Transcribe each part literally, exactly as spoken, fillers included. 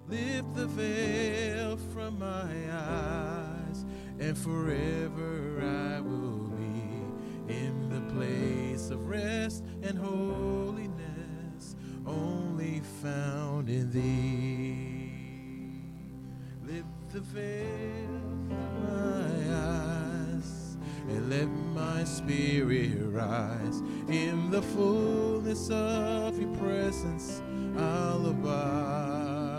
Lift the veil from my eyes, and forever I will be in the place of rest and holiness, only found in thee. Lift the veil from my eyes, and let my spirit rise. In the fullness of your presence I'll abide.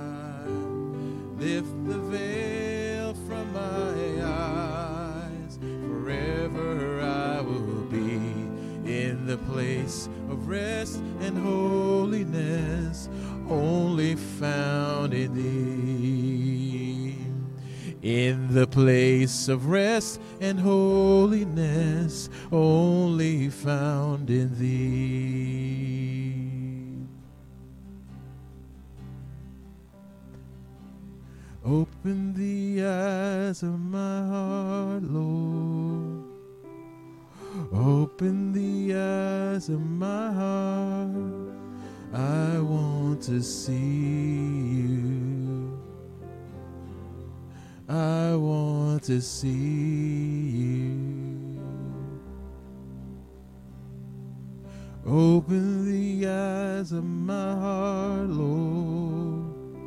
Lift the veil from my eyes, forever I will be in the place of rest and holiness, only found in thee. In the place of rest and holiness, only found in thee. Open the eyes of my heart, Lord. Open the eyes of my heart. I want to see you. I want to see you. Open the eyes of my heart, Lord.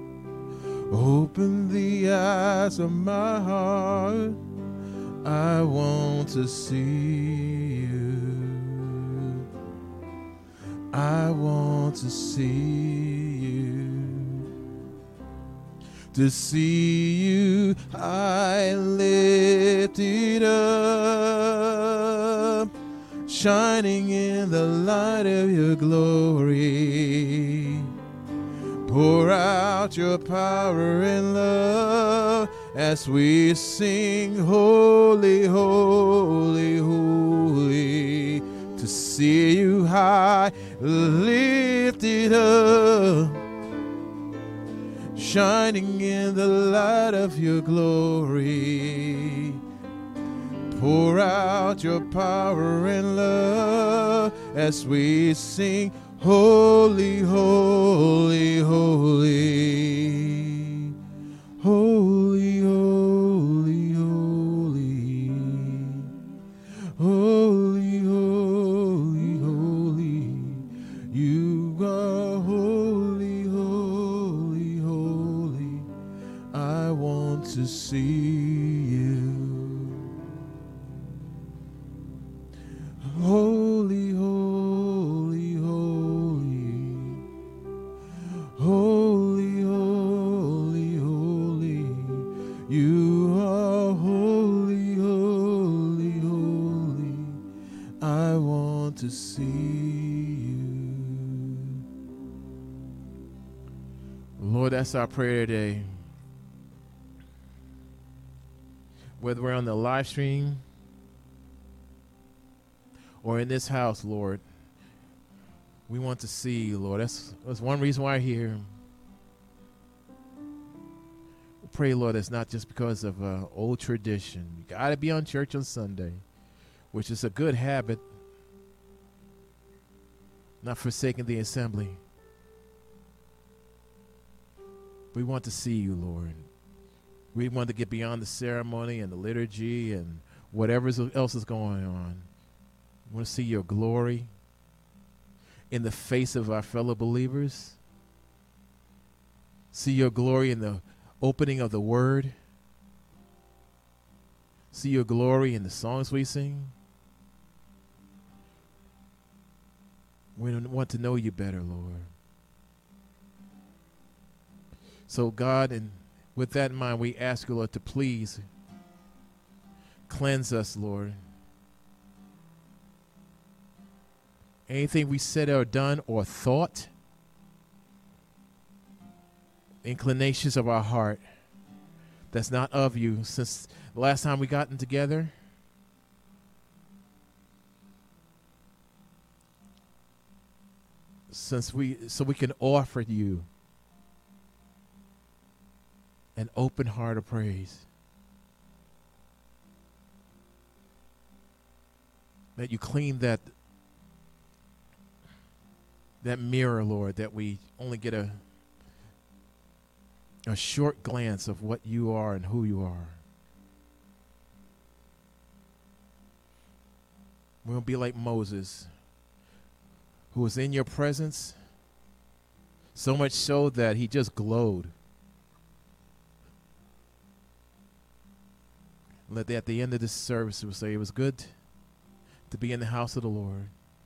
Open the eyes of my heart. I want to see you. I want to see you. To see you high lifted up, shining in the light of your glory. Pour out your power and love as we sing, holy, holy, holy. To see you high lifted up, shining in the light of your glory. Pour out your power and love as we sing, holy, holy, holy. Holy, holy, holy. Holy, holy, holy. You are holy, holy, holy. I want to see you. Holy, holy, holy. Holy, holy, holy. You are holy, holy, holy. I want to see you. Lord, that's our prayer today. Whether we're on the live stream or in this house, Lord, we want to see you, Lord. That's, that's one reason why I'm here. We pray, Lord, it's not just because of uh, old tradition. You got to be on church on Sunday, which is a good habit, not forsaking the assembly. We want to see you, Lord. We want to get beyond the ceremony and the liturgy and whatever else is going on. We want to see your glory in the face of our fellow believers. See your glory in the opening of the word. See your glory in the songs we sing. We want to know you better, Lord. So, God, and with that in mind, we ask you, Lord, to please cleanse us, Lord. Anything we said or done or thought, inclinations of our heart that's not of you since the last time we gotten together, since we so we can offer you an open heart of praise. That you clean that that mirror, Lord, that we only get a a short glance of what you are and who you are. We'll be like Moses, who was in your presence, so much so that he just glowed. Let at the end of this service, we'll say it was good to be in the house of the Lord,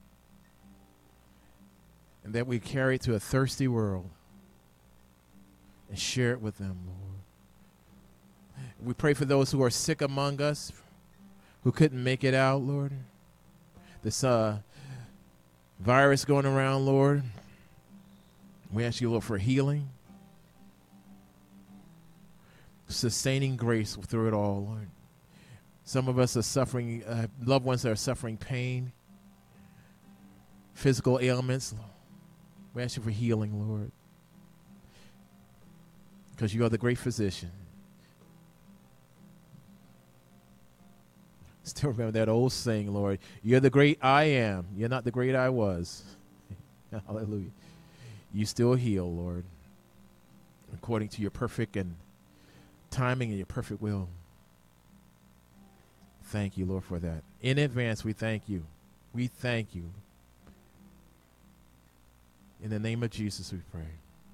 and that we carry it to a thirsty world and share it with them, Lord. We pray for those who are sick among us, who couldn't make it out, Lord. This uh, virus going around, Lord. We ask you, Lord, for healing, sustaining grace through it all, Lord. Some of us are suffering, uh, loved ones that are suffering pain, physical ailments. We ask you for healing, Lord, because you are the great physician. Still remember that old saying, Lord, you're the great I am. You're not the great I was. Hallelujah. You still heal, Lord, according to your perfect and timing and your perfect will. Thank you, Lord, for that. In advance, we thank you. We thank you. In the name of Jesus, we pray.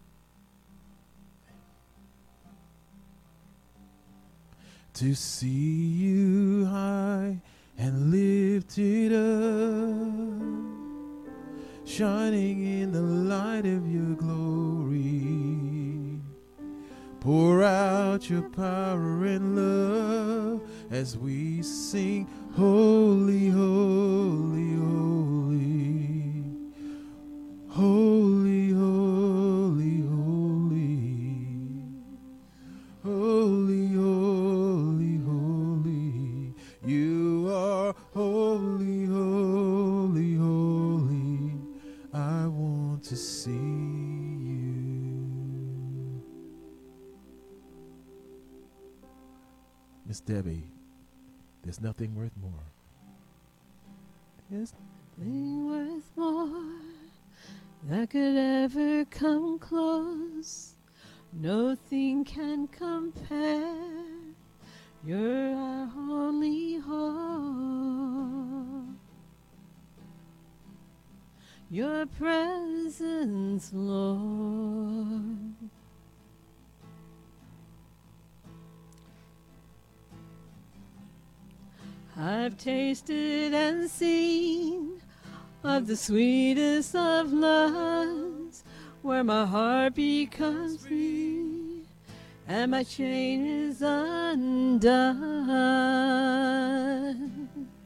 To see you high and lifted up, shining in the light of your glory. Pour out your power and love as we sing, holy, holy, holy, holy, holy, holy, holy, holy, holy. You are holy, holy, holy. I want to see you. Miss Debbie, there's nothing worth more. There's nothing worth more that could ever come close. Nothing can compare. You're our only hope. Your presence, Lord. I've tasted and seen of the sweetest of loves, where my heart becomes free and my chain is undone.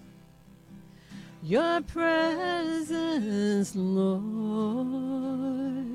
Your presence, Lord.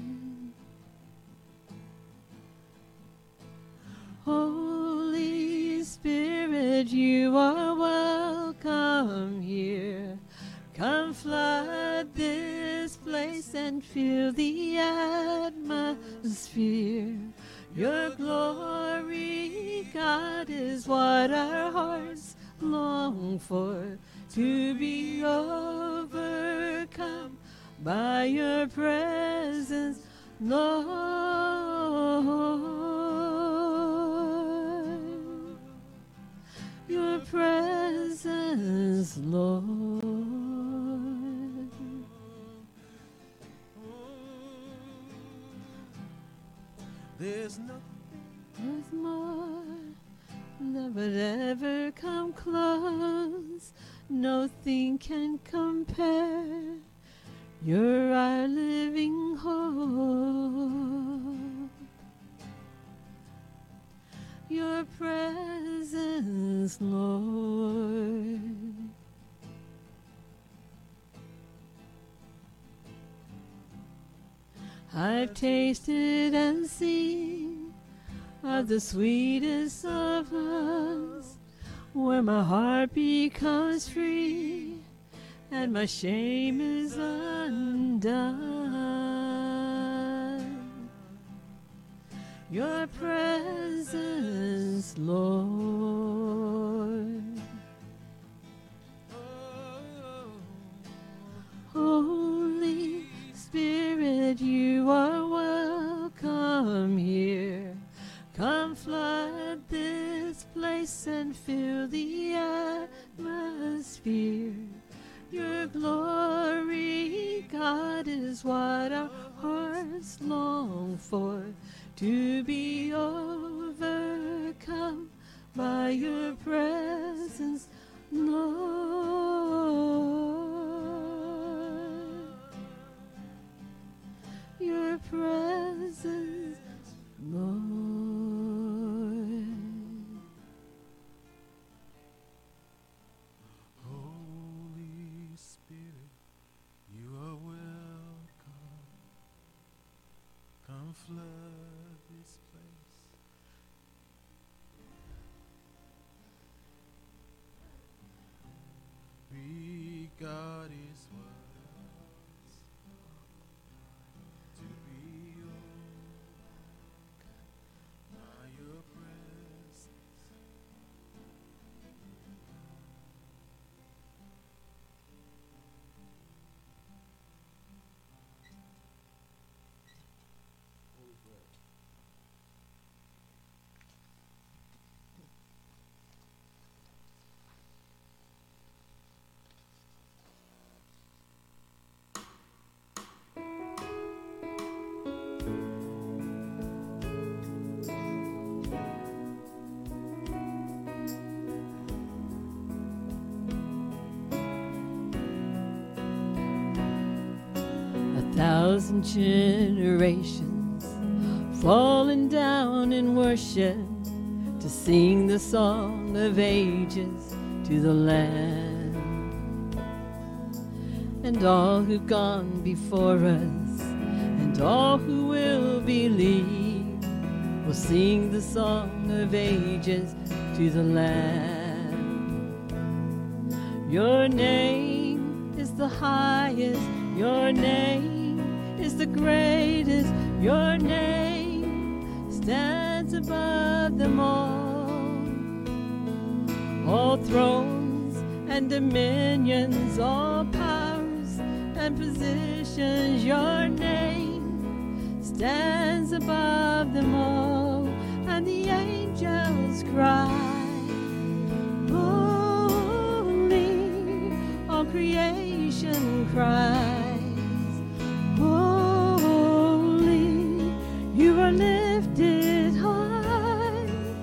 Holy Spirit, you are welcome here. Come flood this place and fill the atmosphere. Your glory, God, is what our hearts long for, to be overcome by your presence, Lord. Your presence, Lord. There's nothing There's more that would ever come close. Nothing can compare. You're our living hope. Your presence, Lord. I've tasted and seen of the sweetest of loves, where my heart becomes free and my shame is undone. Your presence, Lord. Holy Spirit, you are welcome here. place and fill the atmosphere. Your glory, God, is what our hearts long for, to be overcome by your presence, Lord. Your presence, Lord. Holy Spirit, you are welcome. Come flood this place. We, God, is what to be overcome by your presence. A thousand generations falling down in worship to sing the song of ages to the Lamb. And all who've gone before us and all who will believe will sing the song of ages to the Lamb. Your name is the highest, your name is the greatest, your name stands above them all. All thrones and dominions, all powers and positions, your name stands above them all. And the angels cry, holy, all creation cries, holy, you are lifted high,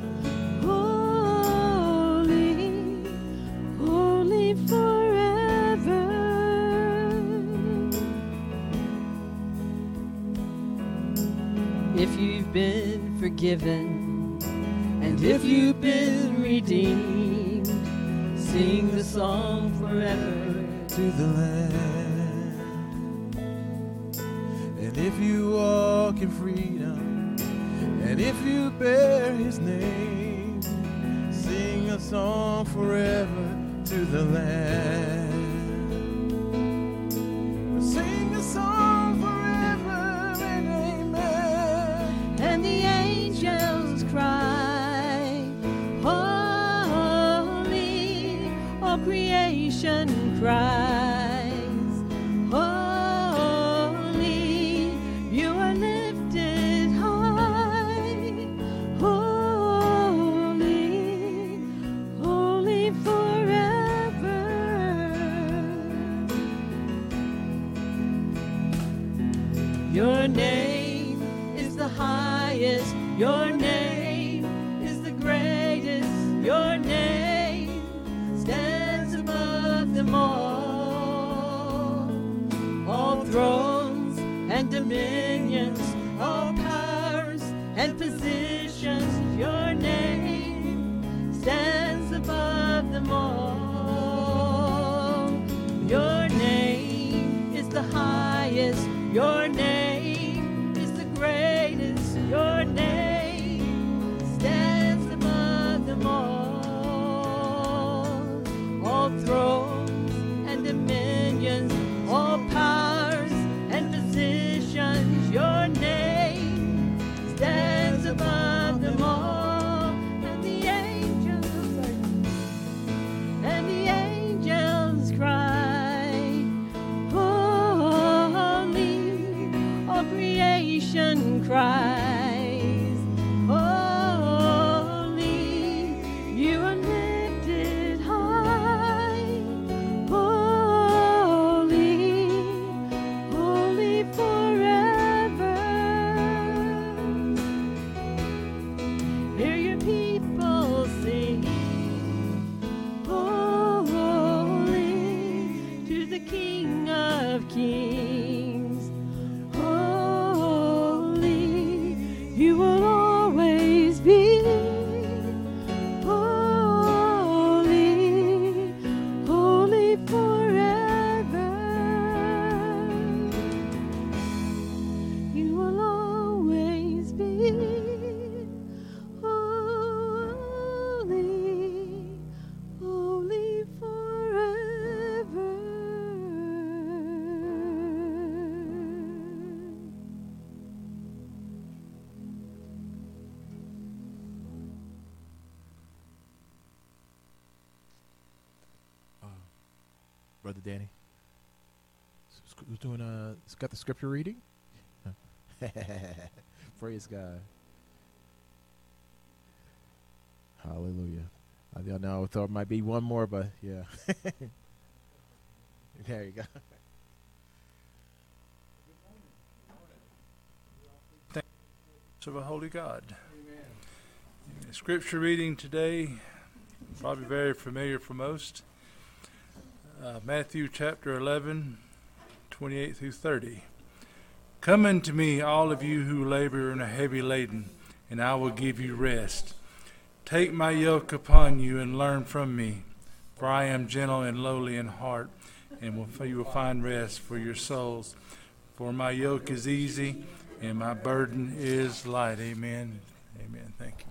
holy, holy forever. If you've been forgiven and if you've been redeemed, sing the song forever To the Lamb. And if you walk in freedom, and if you bear his name, sing a song forever to the Lamb. Sing a song forever and amen. and the angels cry, holy, all creation cries, holy, you are lifted high, holy, holy forever. Your name is the highest, your name is the greatest, your name stands above them all. All thrones and dominions, all powers and positions, your name stands above them all. Your name is the highest, your name is the greatest, your name stands above them all. All thrones and dominions, all powers and positions, your name stands above them all. And the angels are, and the angels cry, holy, Brother Danny? Who's doing? Uh, it's got the scripture reading. Praise God. Hallelujah. I know I thought it might be one more, but yeah. There you go. Of a holy God. Amen. Scripture reading today, probably very familiar for most. Uh, Matthew chapter eleven, twenty-eight through thirty. Come unto me, all of you who labor and are heavy laden, and I will give you rest. Take my yoke upon you and learn from me, for I am gentle and lowly in heart, and will, you will find rest for your souls. For my yoke is easy and my burden is light. Amen. Amen. Thank you.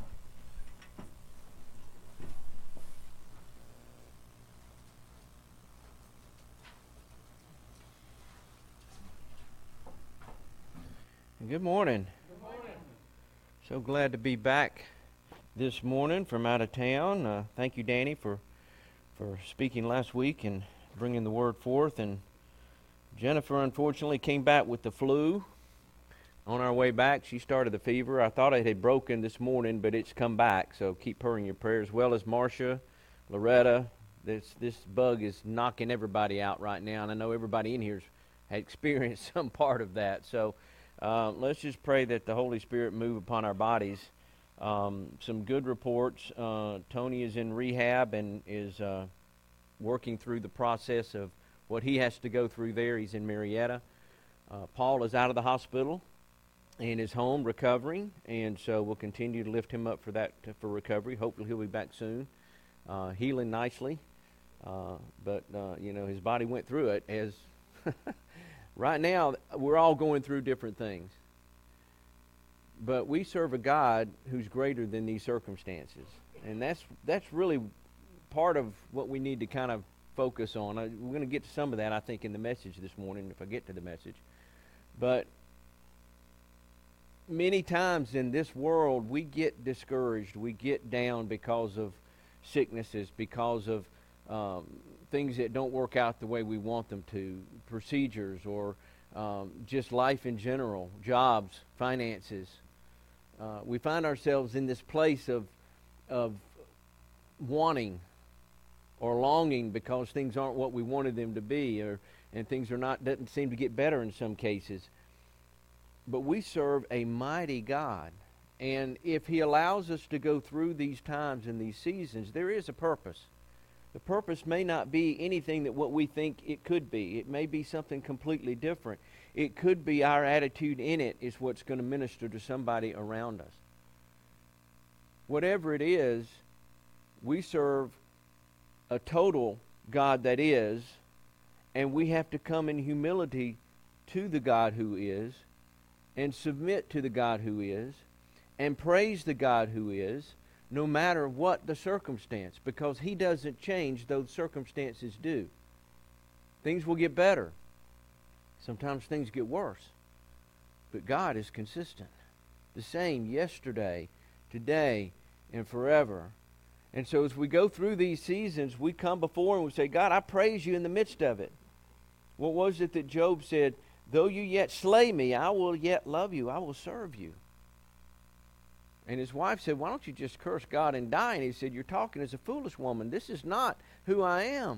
Good morning. Good morning. So glad to be back this morning from out of town. Uh, thank you, Danny, for for speaking last week and bringing the word forth. And Jennifer, unfortunately, came back with the flu. On our way back, she started the fever. I thought it had broken this morning, but it's come back. So keep her in your prayers, as well as Marcia, Loretta. This this bug is knocking everybody out right now, and I know everybody in here has experienced some part of that. So uh, let's just pray that the Holy Spirit move upon our bodies. Um, some good reports. Uh, Tony is in rehab and is uh, working through the process of what he has to go through there. He's in Marietta. Uh, Paul is out of the hospital and is home recovering, and so we'll continue to lift him up for that for recovery. Hopefully he'll be back soon, uh, healing nicely. Uh, but uh, you know, his body went through it. As right now, we're all going through different things, but we serve a God who's greater than these circumstances, and that's that's really part of what we need to kind of focus on. I, we're going to get to some of that, I think, in the message this morning, if I get to the message, but many times in this world, we get discouraged, we get down because of sicknesses, because of um, things that don't work out the way we want them to, procedures, or um, just life in general, jobs, finances. Uh, we find ourselves in this place of of wanting or longing because things aren't what we wanted them to be, or and things are not doesn't seem to get better in some cases. But we serve a mighty God, and if He allows us to go through these times and these seasons, there is a purpose. The purpose may not be anything that what we think it could be. It may be something completely different. It could be our attitude in it is what's going to minister to somebody around us. Whatever it is, we serve a total God that is, and we have to come in humility to the God who is, and submit to the God who is, and praise the God who is, no matter what the circumstance, because He doesn't change, though circumstances do. Things will get better. Sometimes things get worse. But God is consistent. The same yesterday, today, and forever. And so as we go through these seasons, we come before and we say, God, I praise you in the midst of it. What was it that Job said? Though you yet slay me, I will yet love you. I will serve you. And his wife said, why don't you just curse God and die? And he said, you're talking as a foolish woman. This is not who I am.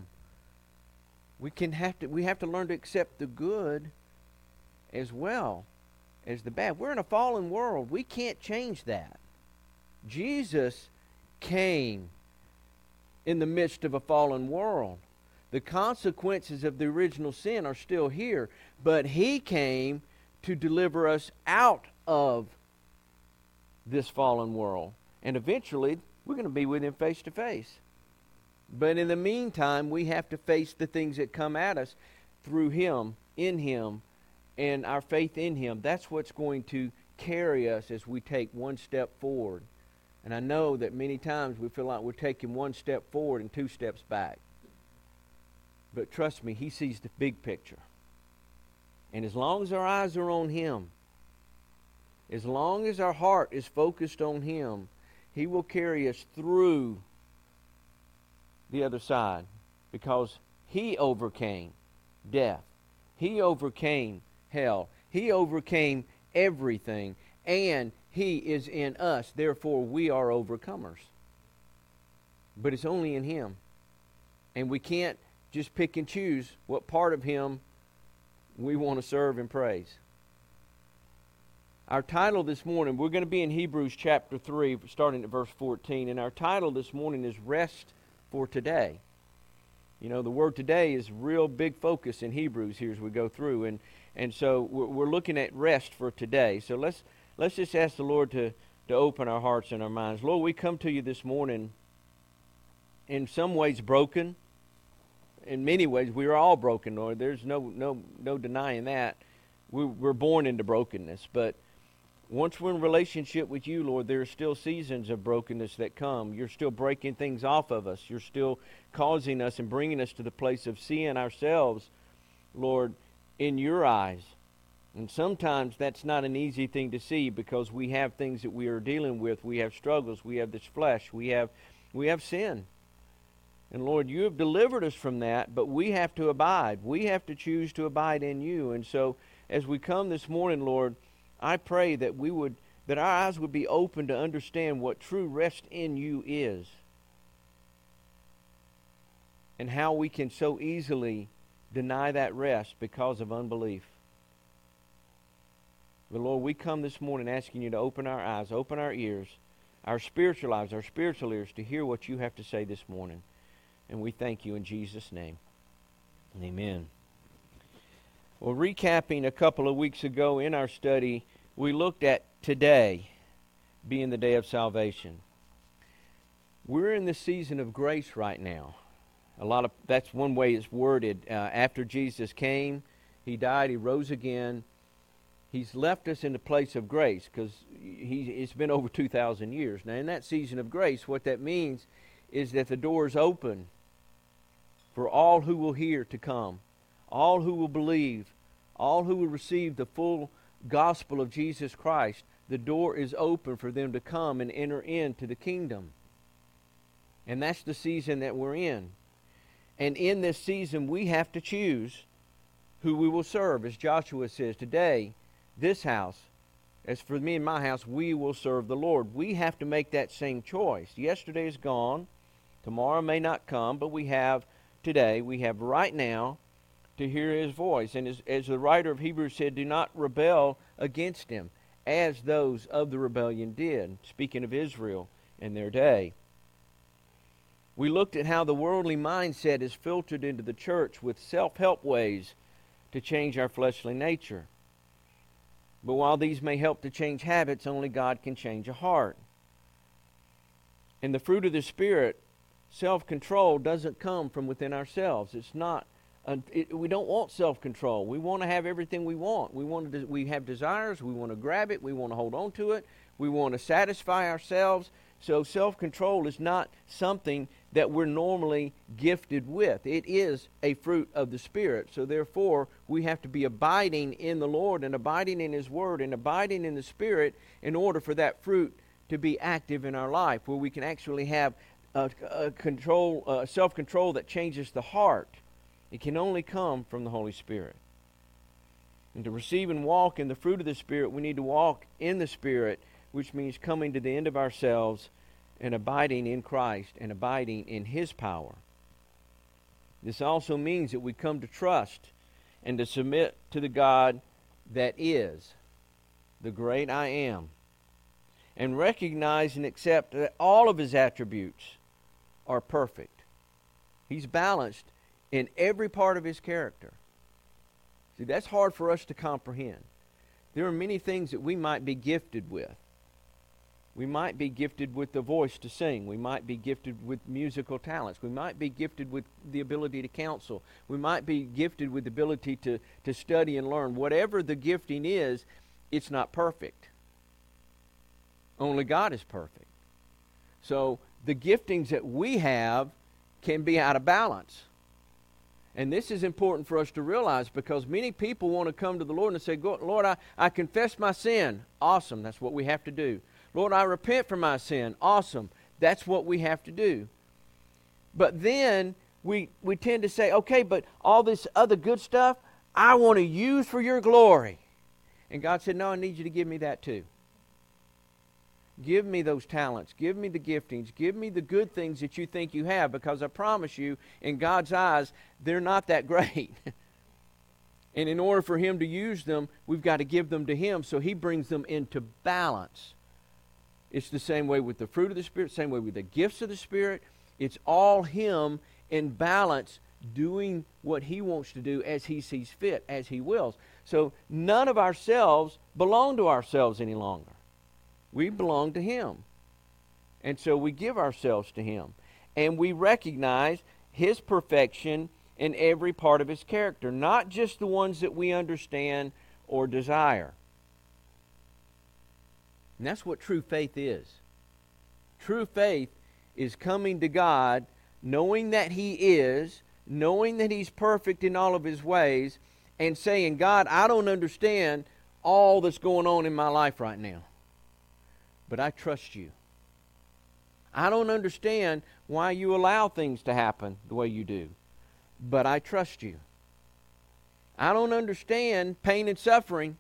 We can have to we have to learn to accept the good as well as the bad. We're in a fallen world. We can't change that. Jesus came in the midst of a fallen world. The consequences of the original sin are still here, but He came to deliver us out of this fallen world. And eventually, we're going to be with Him face to face. But in the meantime, we have to face the things that come at us through Him, in Him, and our faith in Him. That's what's going to carry us as we take one step forward. And I know that many times we feel like we're taking one step forward and two steps back. But trust me, He sees the big picture. And as long as our eyes are on Him, as long as our heart is focused on Him, He will carry us through the other side, because He overcame death. He overcame hell. He overcame everything. And He is in us. Therefore, we are overcomers. But it's only in Him. And we can't just pick and choose what part of Him we want to serve and praise. Our title this morning, we're going to be in Hebrews chapter three, starting at verse fourteen. And our title this morning is Rest for Today. You know, the word today is real big focus in Hebrews here as we go through. And and so we're, we're looking at rest for today. So let's let's just ask the Lord to, to open our hearts and our minds. Lord, we come to you this morning in some ways broken. In many ways, we are all broken, Lord. There's no no no denying that. We, we're born into brokenness. But once we're in relationship with you, Lord, there are still seasons of brokenness that come. You're still breaking things off of us. You're still causing us and bringing us to the place of seeing ourselves, Lord, in your eyes. And sometimes that's not an easy thing to see because we have things that we are dealing with. We have struggles. We have this flesh. We have we have sin. And Lord, you have delivered us from that, but we have to abide. We have to choose to abide in you. And so as we come this morning, Lord, I pray that we would, that our eyes would be open to understand what true rest in you is and how we can so easily deny that rest because of unbelief. But Lord, we come this morning asking you to open our eyes, open our ears, our spiritual eyes, our spiritual ears to hear what you have to say this morning. And we thank you in Jesus' name. Amen. Well, recapping a couple of weeks ago in our study, we looked at today being the day of salvation. We're in the season of grace right now. A lot of that's one way it's worded. Uh, after Jesus came, He died, He rose again. He's left us in the place of grace because he, it's been over two thousand years. Now, in that season of grace, what that means is that the door is open for all who will hear to come, all who will believe, all who will receive the full gospel of Jesus Christ. The door is open for them to come and enter into the kingdom. And that's the season that we're in. And in this season, we have to choose who we will serve. As Joshua says, today, this house, as for me and my house, we will serve the Lord. We have to make that same choice. Yesterday is gone. Tomorrow may not come, but we have today, we have right now to hear His voice. And as, as the writer of Hebrews said, do not rebel against Him, as those of the rebellion did, speaking of Israel in their day. We looked at how the worldly mindset is filtered into the church with self-help ways to change our fleshly nature. But while these may help to change habits, only God can change a heart. And the fruit of the Spirit, self-control, doesn't come from within ourselves. It's not. Uh, it, we don't want self-control. We want to have everything we want. We want to. We have desires. We want to grab it. We want to hold on to it. We want to satisfy ourselves. So self-control is not something that we're normally gifted with. It is a fruit of the Spirit. So therefore, we have to be abiding in the Lord and abiding in His Word and abiding in the Spirit in order for that fruit to be active in our life, where we can actually have a, a control, a self-control that changes the heart. It can only come from the Holy Spirit. And to receive and walk in the fruit of the Spirit, we need to walk in the Spirit, which means coming to the end of ourselves and abiding in Christ and abiding in His power. This also means that we come to trust and to submit to the God that is the great I am, and recognize and accept that all of His attributes are perfect. He's balanced in every part of His character. See, that's hard for us to comprehend. There are many things that we might be gifted with. We might be gifted with the voice to sing. We might be gifted with musical talents. We might be gifted with the ability to counsel. We might be gifted with the ability to, to study and learn. Whatever the gifting is, it's not perfect. Only God is perfect. So the giftings that we have can be out of balance. And this is important for us to realize, because many people want to come to the Lord and say, Lord, I, I confess my sin. Awesome. That's what we have to do. Lord, I repent for my sin. Awesome. That's what we have to do. But then we, we tend to say, okay, but all this other good stuff, I want to use for your glory. And God said, no, I need you to give me that too. Give me those talents. Give me the giftings. Give me the good things that you think you have, because I promise you, in God's eyes, they're not that great. And in order for Him to use them, we've got to give them to Him, so He brings them into balance. It's the same way with the fruit of the Spirit, same way with the gifts of the Spirit. It's all Him in balance, doing what He wants to do as He sees fit, as He wills. So none of ourselves belong to ourselves any longer. We belong to Him. And so we give ourselves to Him. And we recognize His perfection in every part of His character, not just the ones that we understand or desire. And that's what true faith is. True faith is coming to God, knowing that He is, knowing that He's perfect in all of His ways, and saying, God, I don't understand all that's going on in my life right now, but I trust You. I don't understand why You allow things to happen the way You do, but I trust You. I don't understand pain and suffering,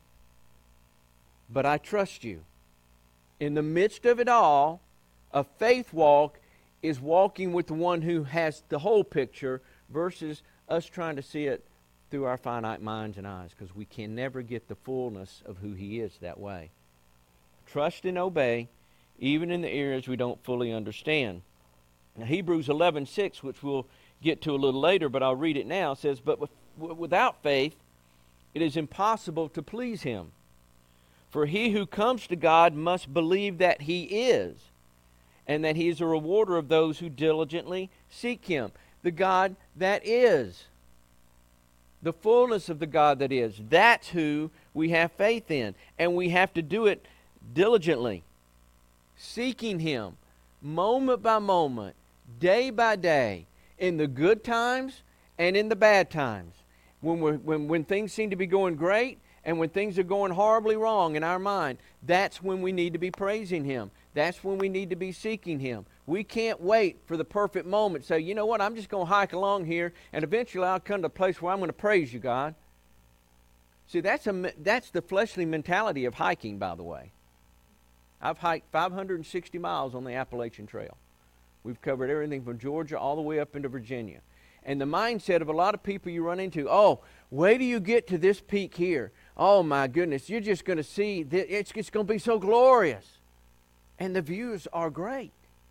but I trust You. In the midst of it all, a faith walk is walking with the one who has the whole picture versus us trying to see it through our finite minds and eyes, because we can never get the fullness of who He is that way. Trust and obey, even in the areas we don't fully understand. Now, Hebrews eleven six, which we'll get to a little later, but I'll read it now, says, But with, without faith it is impossible to please Him. For he who comes to God must believe that He is, and that He is a rewarder of those who diligently seek Him. The God that is. The fullness of the God that is. That's who we have faith in. And we have to do it diligently. Seeking Him moment by moment, day by day, in the good times and in the bad times. When, we're, when, when things seem to be going great, and when things are going horribly wrong in our mind, that's when we need to be praising Him. That's when we need to be seeking Him. We can't wait for the perfect moment. Say, you know what, I'm just going to hike along here, and eventually I'll come to a place where I'm going to praise You, God. See, that's, a, that's the fleshly mentality of hiking, by the way. I've hiked five hundred sixty miles on the Appalachian Trail. We've covered everything from Georgia all the way up into Virginia. And the mindset of a lot of people you run into, oh, wait till you get to this peak here. Oh, my goodness, you're just going to see, that it's, it's going to be so glorious. And the views are great.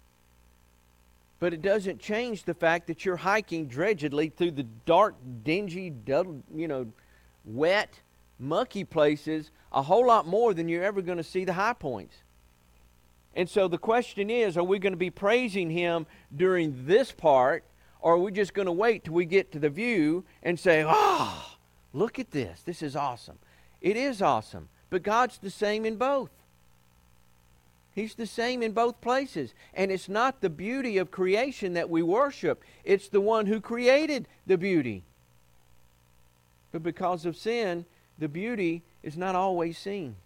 But it doesn't change the fact that you're hiking dredgedly through the dark, dingy, you know, wet, mucky places a whole lot more than you're ever going to see the high points. And so the question is, are we going to be praising Him during this part, or are we just going to wait till we get to the view and say, oh, look at this. This is awesome. It is awesome. But God's the same in both. He's the same in both places. And it's not the beauty of creation that we worship. It's the one who created the beauty. But because of sin, the beauty is not always seen.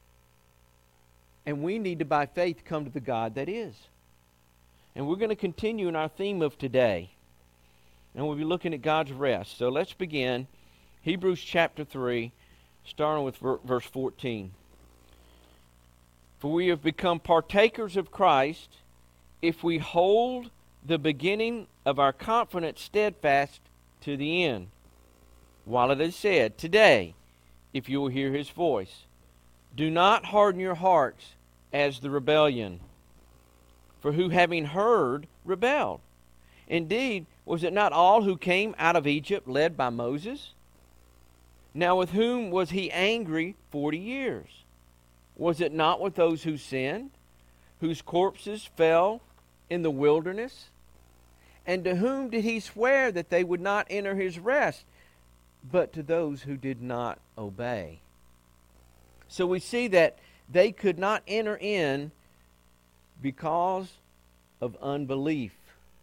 And we need to, by faith, come to the God that is. And we're going to continue in our theme of today. And we'll be looking at God's rest. So let's begin. Hebrews chapter three, starting with verse fourteen. For we have become partakers of Christ if we hold the beginning of our confidence steadfast to the end. While it is said, today, if you will hear His voice, do not harden your hearts as the rebellion. For who having heard rebelled? Indeed, was it not all who came out of Egypt led by Moses? Now with whom was He angry forty years? Was it not with those who sinned, whose corpses fell in the wilderness? And to whom did He swear that they would not enter His rest, but to those who did not obey? So we see that they could not enter in because of unbelief.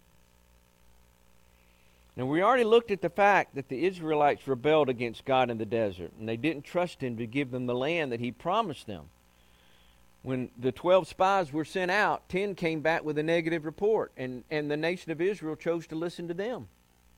Now, we already looked at the fact that the Israelites rebelled against God in the desert, and they didn't trust Him to give them the land that He promised them. When the twelve spies were sent out, ten came back with a negative report, and, and the nation of Israel chose to listen to them.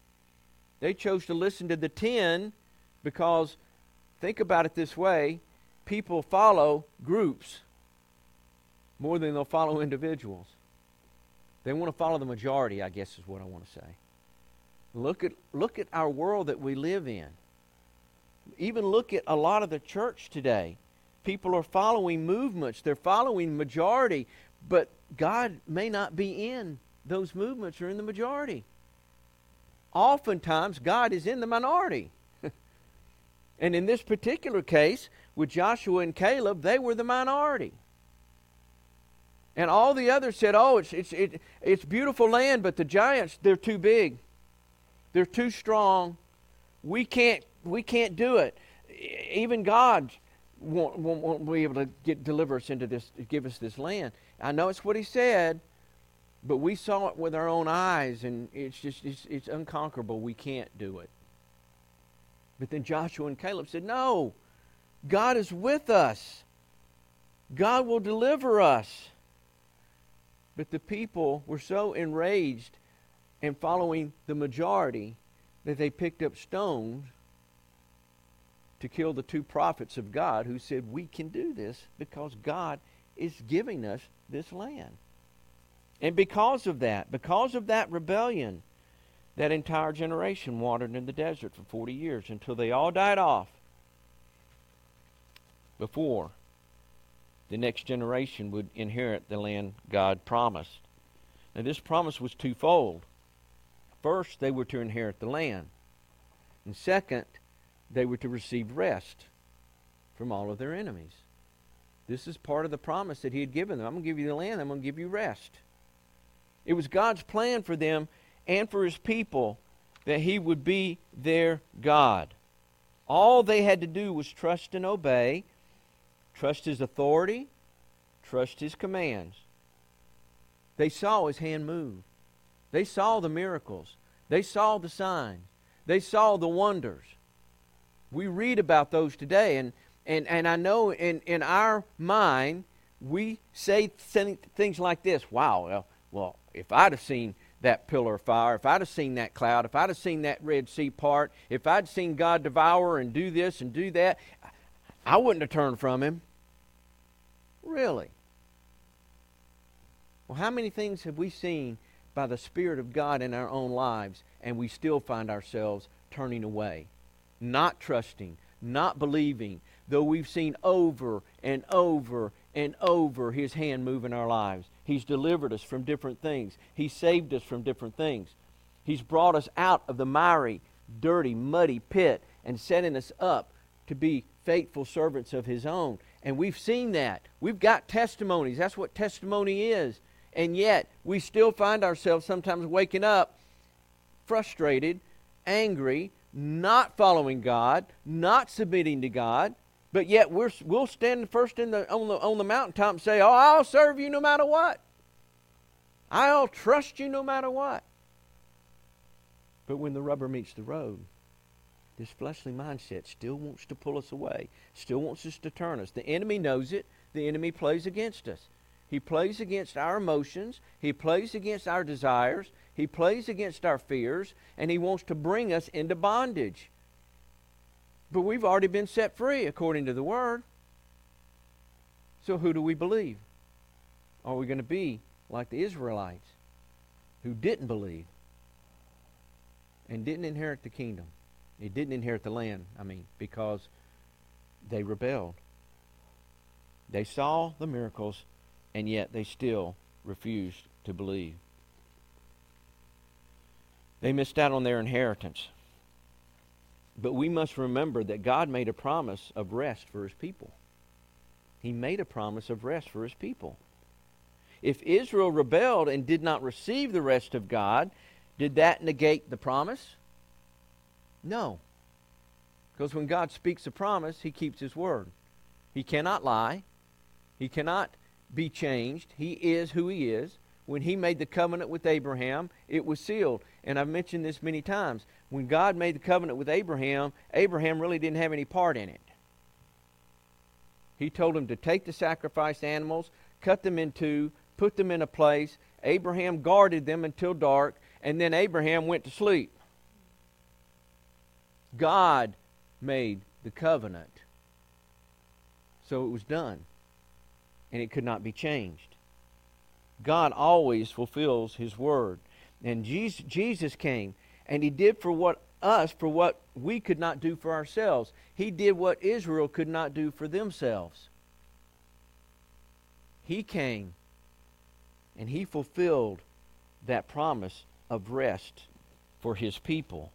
They chose to listen to the ten because, think about it this way, people follow groups more than they'll follow individuals. They want to follow the majority, I guess is what I want to say. Look at, look at our world that we live in. Even look at a lot of the church today. People are following movements. They're following majority, but God may not be in those movements or in the majority. Oftentimes, God is in the minority. And in this particular case, with Joshua and Caleb, they were the minority. And all the others said, oh, it's, it's, it, it's beautiful land, but the giants, they're too big. They're too strong. We can't, we can't do it. Even God won't, won't, won't be able to get, deliver us into this, give us this land. I know it's what He said, but we saw it with our own eyes, and it's just, it's, it's unconquerable. We can't do it. But then Joshua and Caleb said, no, God is with us. God will deliver us. But the people were so enraged and following the majority that they picked up stones to kill the two prophets of God who said, we can do this because God is giving us this land. And because of that, because of that rebellion, that entire generation wandered in the desert for forty years until they all died off before the next generation would inherit the land God promised. Now this promise was twofold. First, they were to inherit the land. And second, they were to receive rest from all of their enemies. This is part of the promise that He had given them. I'm going to give you the land. I'm going to give you rest. It was God's plan for them and for His people that He would be their God. All they had to do was trust and obey, trust His authority, trust His commands. They saw His hand move. They saw the miracles. They saw the signs. They saw the wonders. We read about those today, and, and, and I know in, in our mind, we say things like this, wow, well, well, if I'd have seen that pillar of fire, if I'd have seen that cloud, if I'd have seen that Red Sea part, if I'd seen God devour and do this and do that, I wouldn't have turned from Him. Really? Well, how many things have we seen by the Spirit of God in our own lives, and we still find ourselves turning away, not trusting, not believing, though we've seen over and over and over His hand move in our lives. He's delivered us from different things. He's saved us from different things. He's brought us out of the miry, dirty, muddy pit and setting us up to be faithful servants of His own. And we've seen that. We've got testimonies. That's what testimony is. And yet, we still find ourselves sometimes waking up frustrated, angry, not following God, not submitting to God, but yet we're, we'll stand first in the, on, the, on the mountaintop and say, oh, I'll serve you no matter what. I'll trust you no matter what. But when the rubber meets the road, this fleshly mindset still wants to pull us away, still wants us to turn us. The enemy knows it. The enemy plays against us. He plays against our emotions. He plays against our desires. He plays against our fears. And he wants to bring us into bondage. But we've already been set free according to the Word. So who do we believe? Are we going to be like the Israelites who didn't believe and didn't inherit the kingdom? They didn't inherit the land, I mean, because they rebelled. They saw the miracles, and yet they still refused to believe. They missed out on their inheritance. But we must remember that God made a promise of rest for His people. He made a promise of rest for His people. If Israel rebelled and did not receive the rest of God, did that negate the promise? No. Because when God speaks a promise, He keeps His word. He cannot lie. He cannot be changed. He is who He is. When He made the covenant with Abraham, it was sealed. And I've mentioned this many times. When God made the covenant with Abraham, Abraham really didn't have any part in it. He told him to take the sacrificed animals, cut them in two, put them in a place. Abraham guarded them until dark, and then Abraham went to sleep. God made the covenant. So it was done. And it could not be changed. God always fulfills His word. And Jesus, Jesus came, and He did for what us, for what we could not do for ourselves. He did what Israel could not do for themselves. He came, and He fulfilled that promise of rest for His people.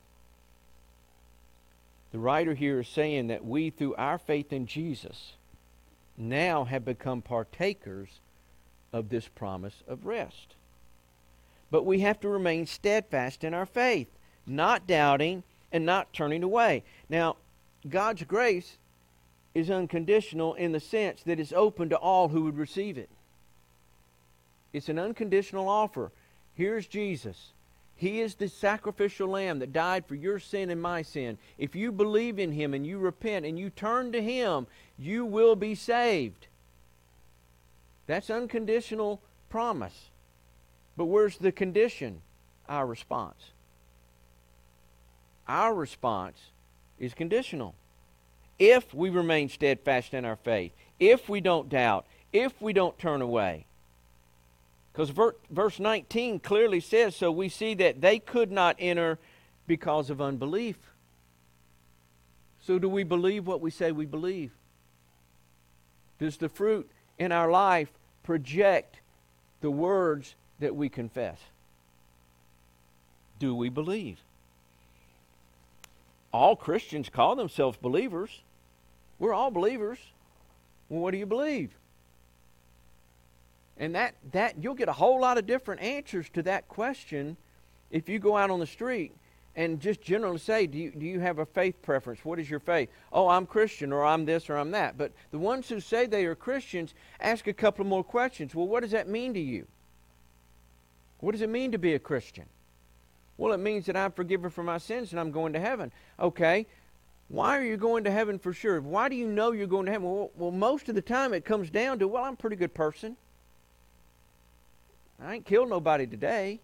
The writer here is saying that we, through our faith in Jesus, now have become partakers of this promise of rest. But we have to remain steadfast in our faith, not doubting and not turning away. Now, God's grace is unconditional in the sense that it's open to all who would receive it. It's an unconditional offer. Here's Jesus. He is the sacrificial lamb that died for your sin and my sin. If you believe in Him and you repent and you turn to Him, you will be saved. That's unconditional promise. But where's the condition? Our response. Our response is conditional. If we remain steadfast in our faith, if we don't doubt, if we don't turn away. Because verse nineteen clearly says, so we see that they could not enter because of unbelief. So do we believe what we say we believe? Does the fruit in our life project the words that we confess? Do we believe? All Christians call themselves believers. We're all believers. Well, what do you believe? And that, that you'll get a whole lot of different answers to that question if you go out on the street and just generally say, do you, do you have a faith preference? What is your faith? Oh, I'm Christian, or I'm this, or I'm that. But the ones who say they are Christians ask a couple more questions. Well, what does that mean to you? What does it mean to be a Christian? Well, it means that I'm forgiven for my sins and I'm going to heaven. Okay, why are you going to heaven for sure? Why do you know you're going to heaven? Well, well, most of the time it comes down to, well, I'm a pretty good person. I ain't killed nobody today.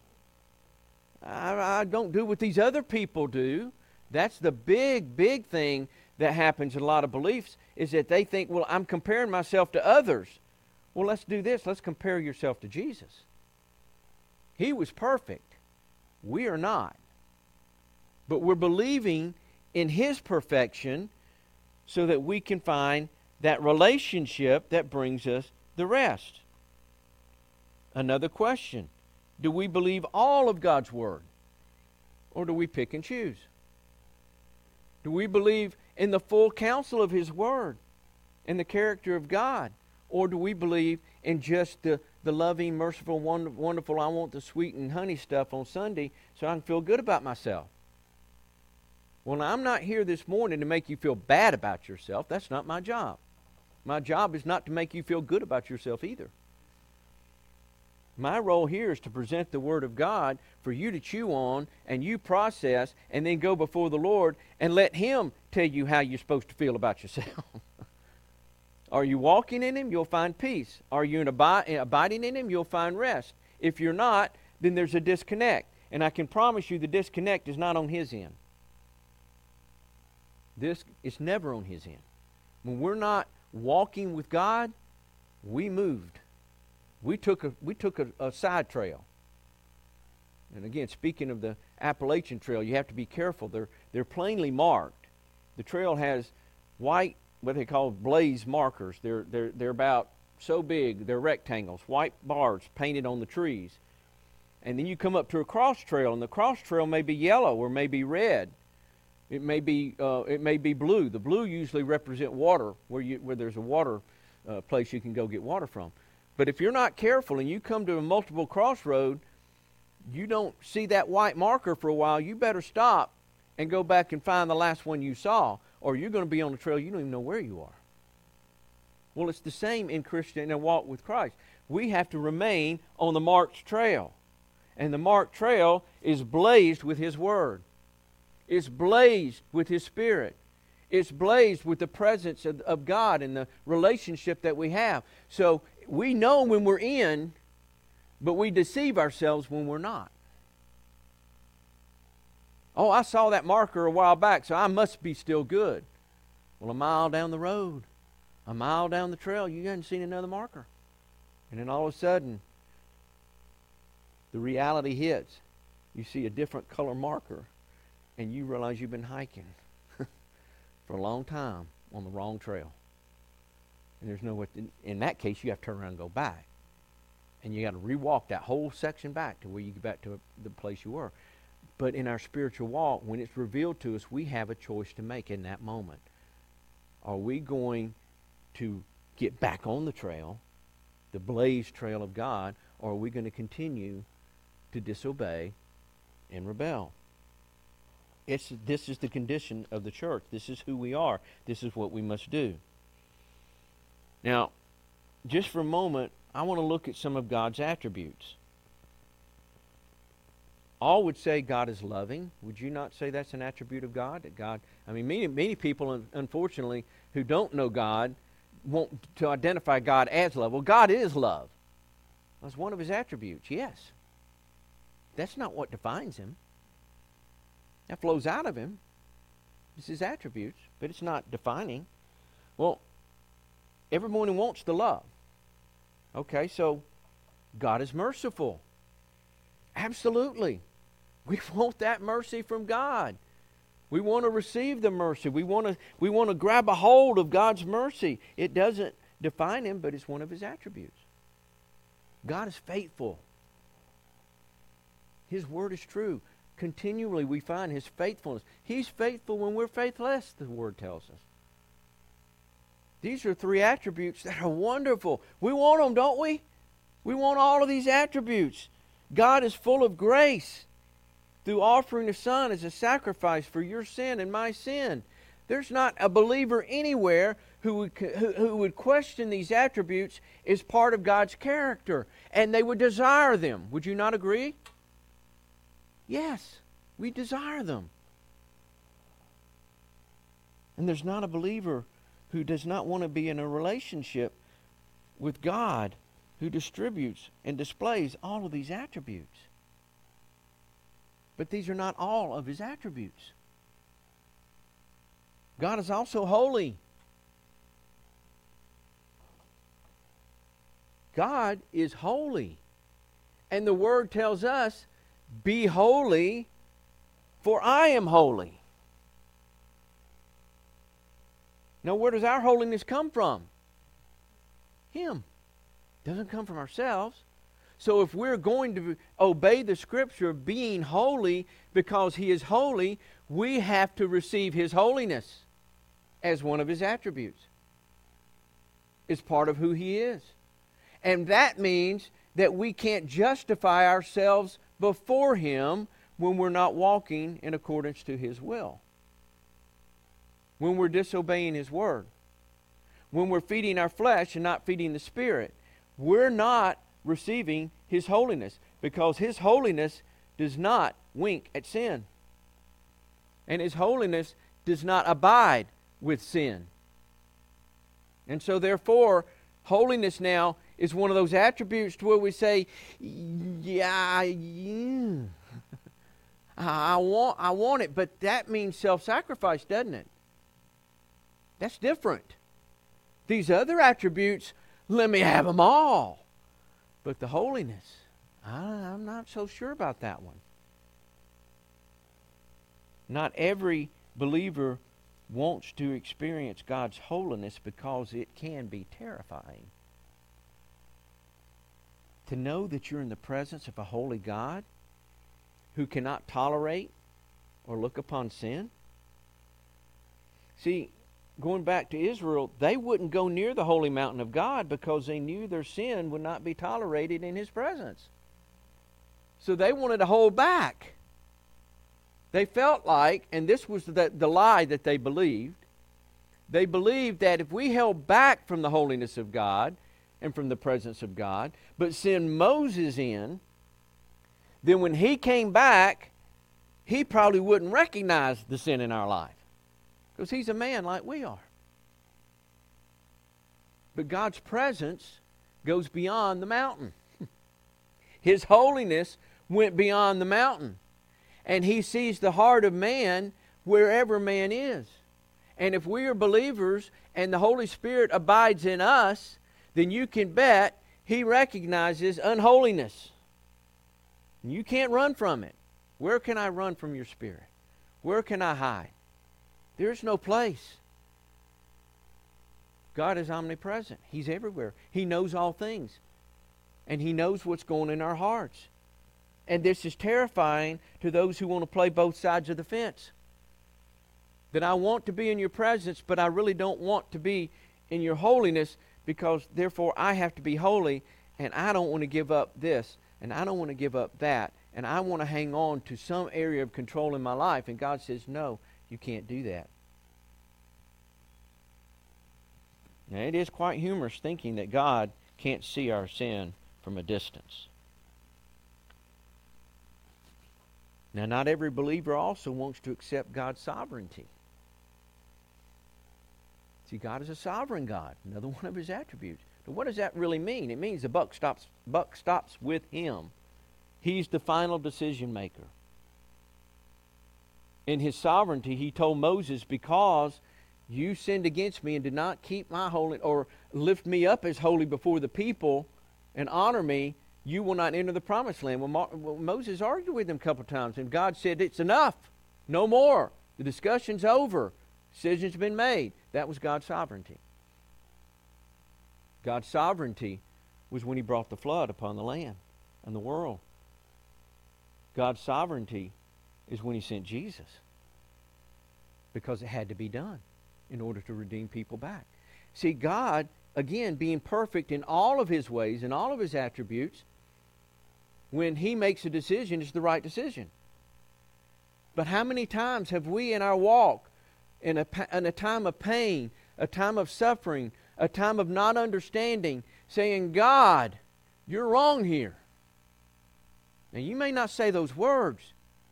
I, I don't do what these other people do. That's the big, big thing that happens in a lot of beliefs, is that they think, well, I'm comparing myself to others. Well, let's do this. Let's compare yourself to Jesus. He was perfect. We are not. But we're believing in His perfection so that we can find that relationship that brings us the rest. Another question. Do we believe all of God's Word? Or do we pick and choose? Do we believe in the full counsel of His Word and the character of God? Or do we believe in just the, the loving, merciful, wonderful, I want the sweet and honey stuff on Sunday so I can feel good about myself? Well, I'm not here this morning to make you feel bad about yourself. That's not my job. My job is not to make you feel good about yourself either. My role here is to present the Word of God for you to chew on and you process and then go before the Lord and let Him tell you how you're supposed to feel about yourself. Are you walking in Him? You'll find peace. Are you in abi- abiding in Him? You'll find rest. If you're not, then there's a disconnect. And I can promise you the disconnect is not on His end. This is never on His end. When we're not walking with God, we moved. We took a we took a, a side trail. And again, speaking of the Appalachian Trail, you have to be careful. They're they're plainly marked. The trail has white, what they call blaze markers. They're they're they're about so big. They're rectangles, white bars painted on the trees. And then you come up to a cross trail, and the cross trail may be yellow or may be red. It may be uh, it may be blue. The blue usually represent water, where you where there's a water uh, place you can go get water from. But if you're not careful and you come to a multiple crossroad, you don't see that white marker for a while, you better stop and go back and find the last one you saw, or you're going to be on the trail you don't even know where you are. Well, it's the same in Christian and walk with Christ. We have to remain on the marked trail. And the marked trail is blazed with His Word. It's blazed with His Spirit. It's blazed with the presence of, of God and the relationship that we have. So we know when we're in, but we deceive ourselves when we're not. Oh, I saw that marker a while back, so I must be still good. Well, a mile down the road, a mile down the trail, you hadn't seen another marker. And then all of a sudden, the reality hits. You see a different color marker, and you realize you've been hiking for a long time on the wrong trail. And there's no way, to, in that case, you have to turn around and go back. And you got to re-walk that whole section back to where you get back to the place you were. But in our spiritual walk, when it's revealed to us, we have a choice to make in that moment. Are we going to get back on the trail, the blazed trail of God, or are we going to continue to disobey and rebel? It's, this is the condition of the church. This is who we are. This is what we must do. Now, just for a moment, I want to look at some of God's attributes. All would say God is loving. Would you not say that's an attribute of God? That God, I mean, many, many people, unfortunately, who don't know God, want to identify God as love. Well, God is love. That's one of His attributes, yes. That's not what defines Him. That flows out of Him. It's His attributes, but it's not defining. Well, everyone wants the love. Okay, so God is merciful. Absolutely. We want that mercy from God. We want to receive the mercy. We want to we want to grab a hold of God's mercy. It doesn't define Him, but it's one of His attributes. God is faithful. His word is true. Continually we find His faithfulness. He's faithful when we're faithless, the word tells us. These are three attributes that are wonderful. We want them, don't we? We want all of these attributes. God is full of grace through offering the Son as a sacrifice for your sin and my sin. There's not a believer anywhere who would, who, who would question these attributes as part of God's character, and they would desire them. Would you not agree? Yes, we desire them. And there's not a believer who does not want to be in a relationship with God, who distributes and displays all of these attributes. But these are not all of His attributes. God is also holy. God is holy. And the Word tells us, be holy, for I am holy. Now, where does our holiness come from? Him. It doesn't come from ourselves. So if we're going to obey the Scripture of being holy because He is holy, we have to receive His holiness as one of His attributes. It's part of who He is. And that means that we can't justify ourselves before Him when we're not walking in accordance to His will. When we're disobeying His word. When we're feeding our flesh and not feeding the Spirit. We're not receiving His holiness, because His holiness does not wink at sin. And His holiness does not abide with sin. And so therefore, holiness now is one of those attributes to where we say, yeah, yeah. I want I want it, but that means self-sacrifice, doesn't it? That's different. These other attributes, let me have them all. But the holiness, I, I'm not so sure about that one. Not every believer wants to experience God's holiness because it can be terrifying. To know that you're in the presence of a holy God who cannot tolerate or look upon sin. See, going back to Israel, they wouldn't go near the holy mountain of God because they knew their sin would not be tolerated in His presence. So they wanted to hold back. They felt like, and this was the, the lie that they believed, they believed that if we held back from the holiness of God and from the presence of God, but sent Moses in, then when He came back, He probably wouldn't recognize the sin in our life. Because He's a man like we are. But God's presence goes beyond the mountain. His holiness went beyond the mountain. And He sees the heart of man wherever man is. And if we are believers and the Holy Spirit abides in us, then you can bet He recognizes unholiness. You can't run from it. Where can I run from your Spirit? Where can I hide? There's no place. God is omnipresent. He's everywhere. He knows all things. And He knows what's going on in our hearts. And this is terrifying to those who want to play both sides of the fence. That I want to be in your presence, but I really don't want to be in your holiness, because therefore I have to be holy, and I don't want to give up this, and I don't want to give up that, and I want to hang on to some area of control in my life. And God says, no, you can't do that. Now, it is quite humorous thinking that God can't see our sin from a distance. Now, not every believer also wants to accept God's sovereignty. See, God is a sovereign God, another one of His attributes. But what does that really mean? It means the buck stops, buck stops with Him. He's the final decision maker. In His sovereignty, He told Moses, because you sinned against me and did not keep my holy, or lift me up as holy before the people and honor me, you will not enter the promised land. Well, Mo- well, Moses argued with him a couple times, and God said, it's enough. No more. The discussion's over. Decision's been made. That was God's sovereignty. God's sovereignty was when He brought the flood upon the land and the world. God's sovereignty is when He sent Jesus, because it had to be done in order to redeem people back. See, God, again, being perfect in all of His ways and all of His attributes, when He makes a decision, it's the right decision. But how many times have we in our walk, in a, in a time of pain, a time of suffering, a time of not understanding, saying, God, you're wrong here. Now, you may not say those words,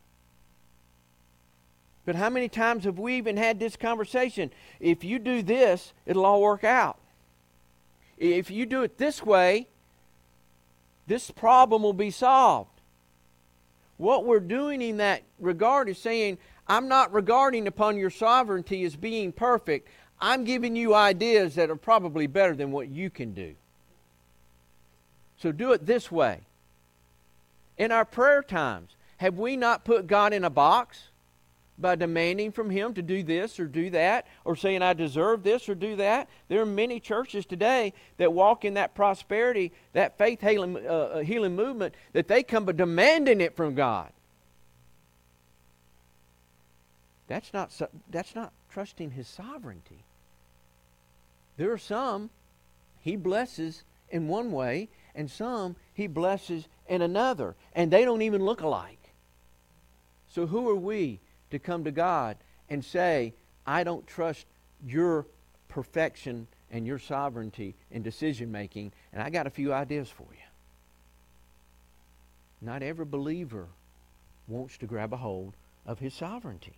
but how many times have we even had this conversation? If you do this, it'll all work out. If you do it this way, this problem will be solved. What we're doing in that regard is saying, I'm not regarding upon your sovereignty as being perfect. I'm giving you ideas that are probably better than what you can do. So do it this way. In our prayer times, have we not put God in a box by demanding from Him to do this or do that, or saying I deserve this or do that? There are many churches today that walk in that prosperity, that faith healing, uh, healing movement, that they come by demanding it from God. That's not, that's not trusting His sovereignty. There are some He blesses in one way, and some He blesses in another, and they don't even look alike. So who are we to come to God and say, I don't trust your perfection and your sovereignty in decision making, and I got a few ideas for you? Not every believer wants to grab a hold of His sovereignty.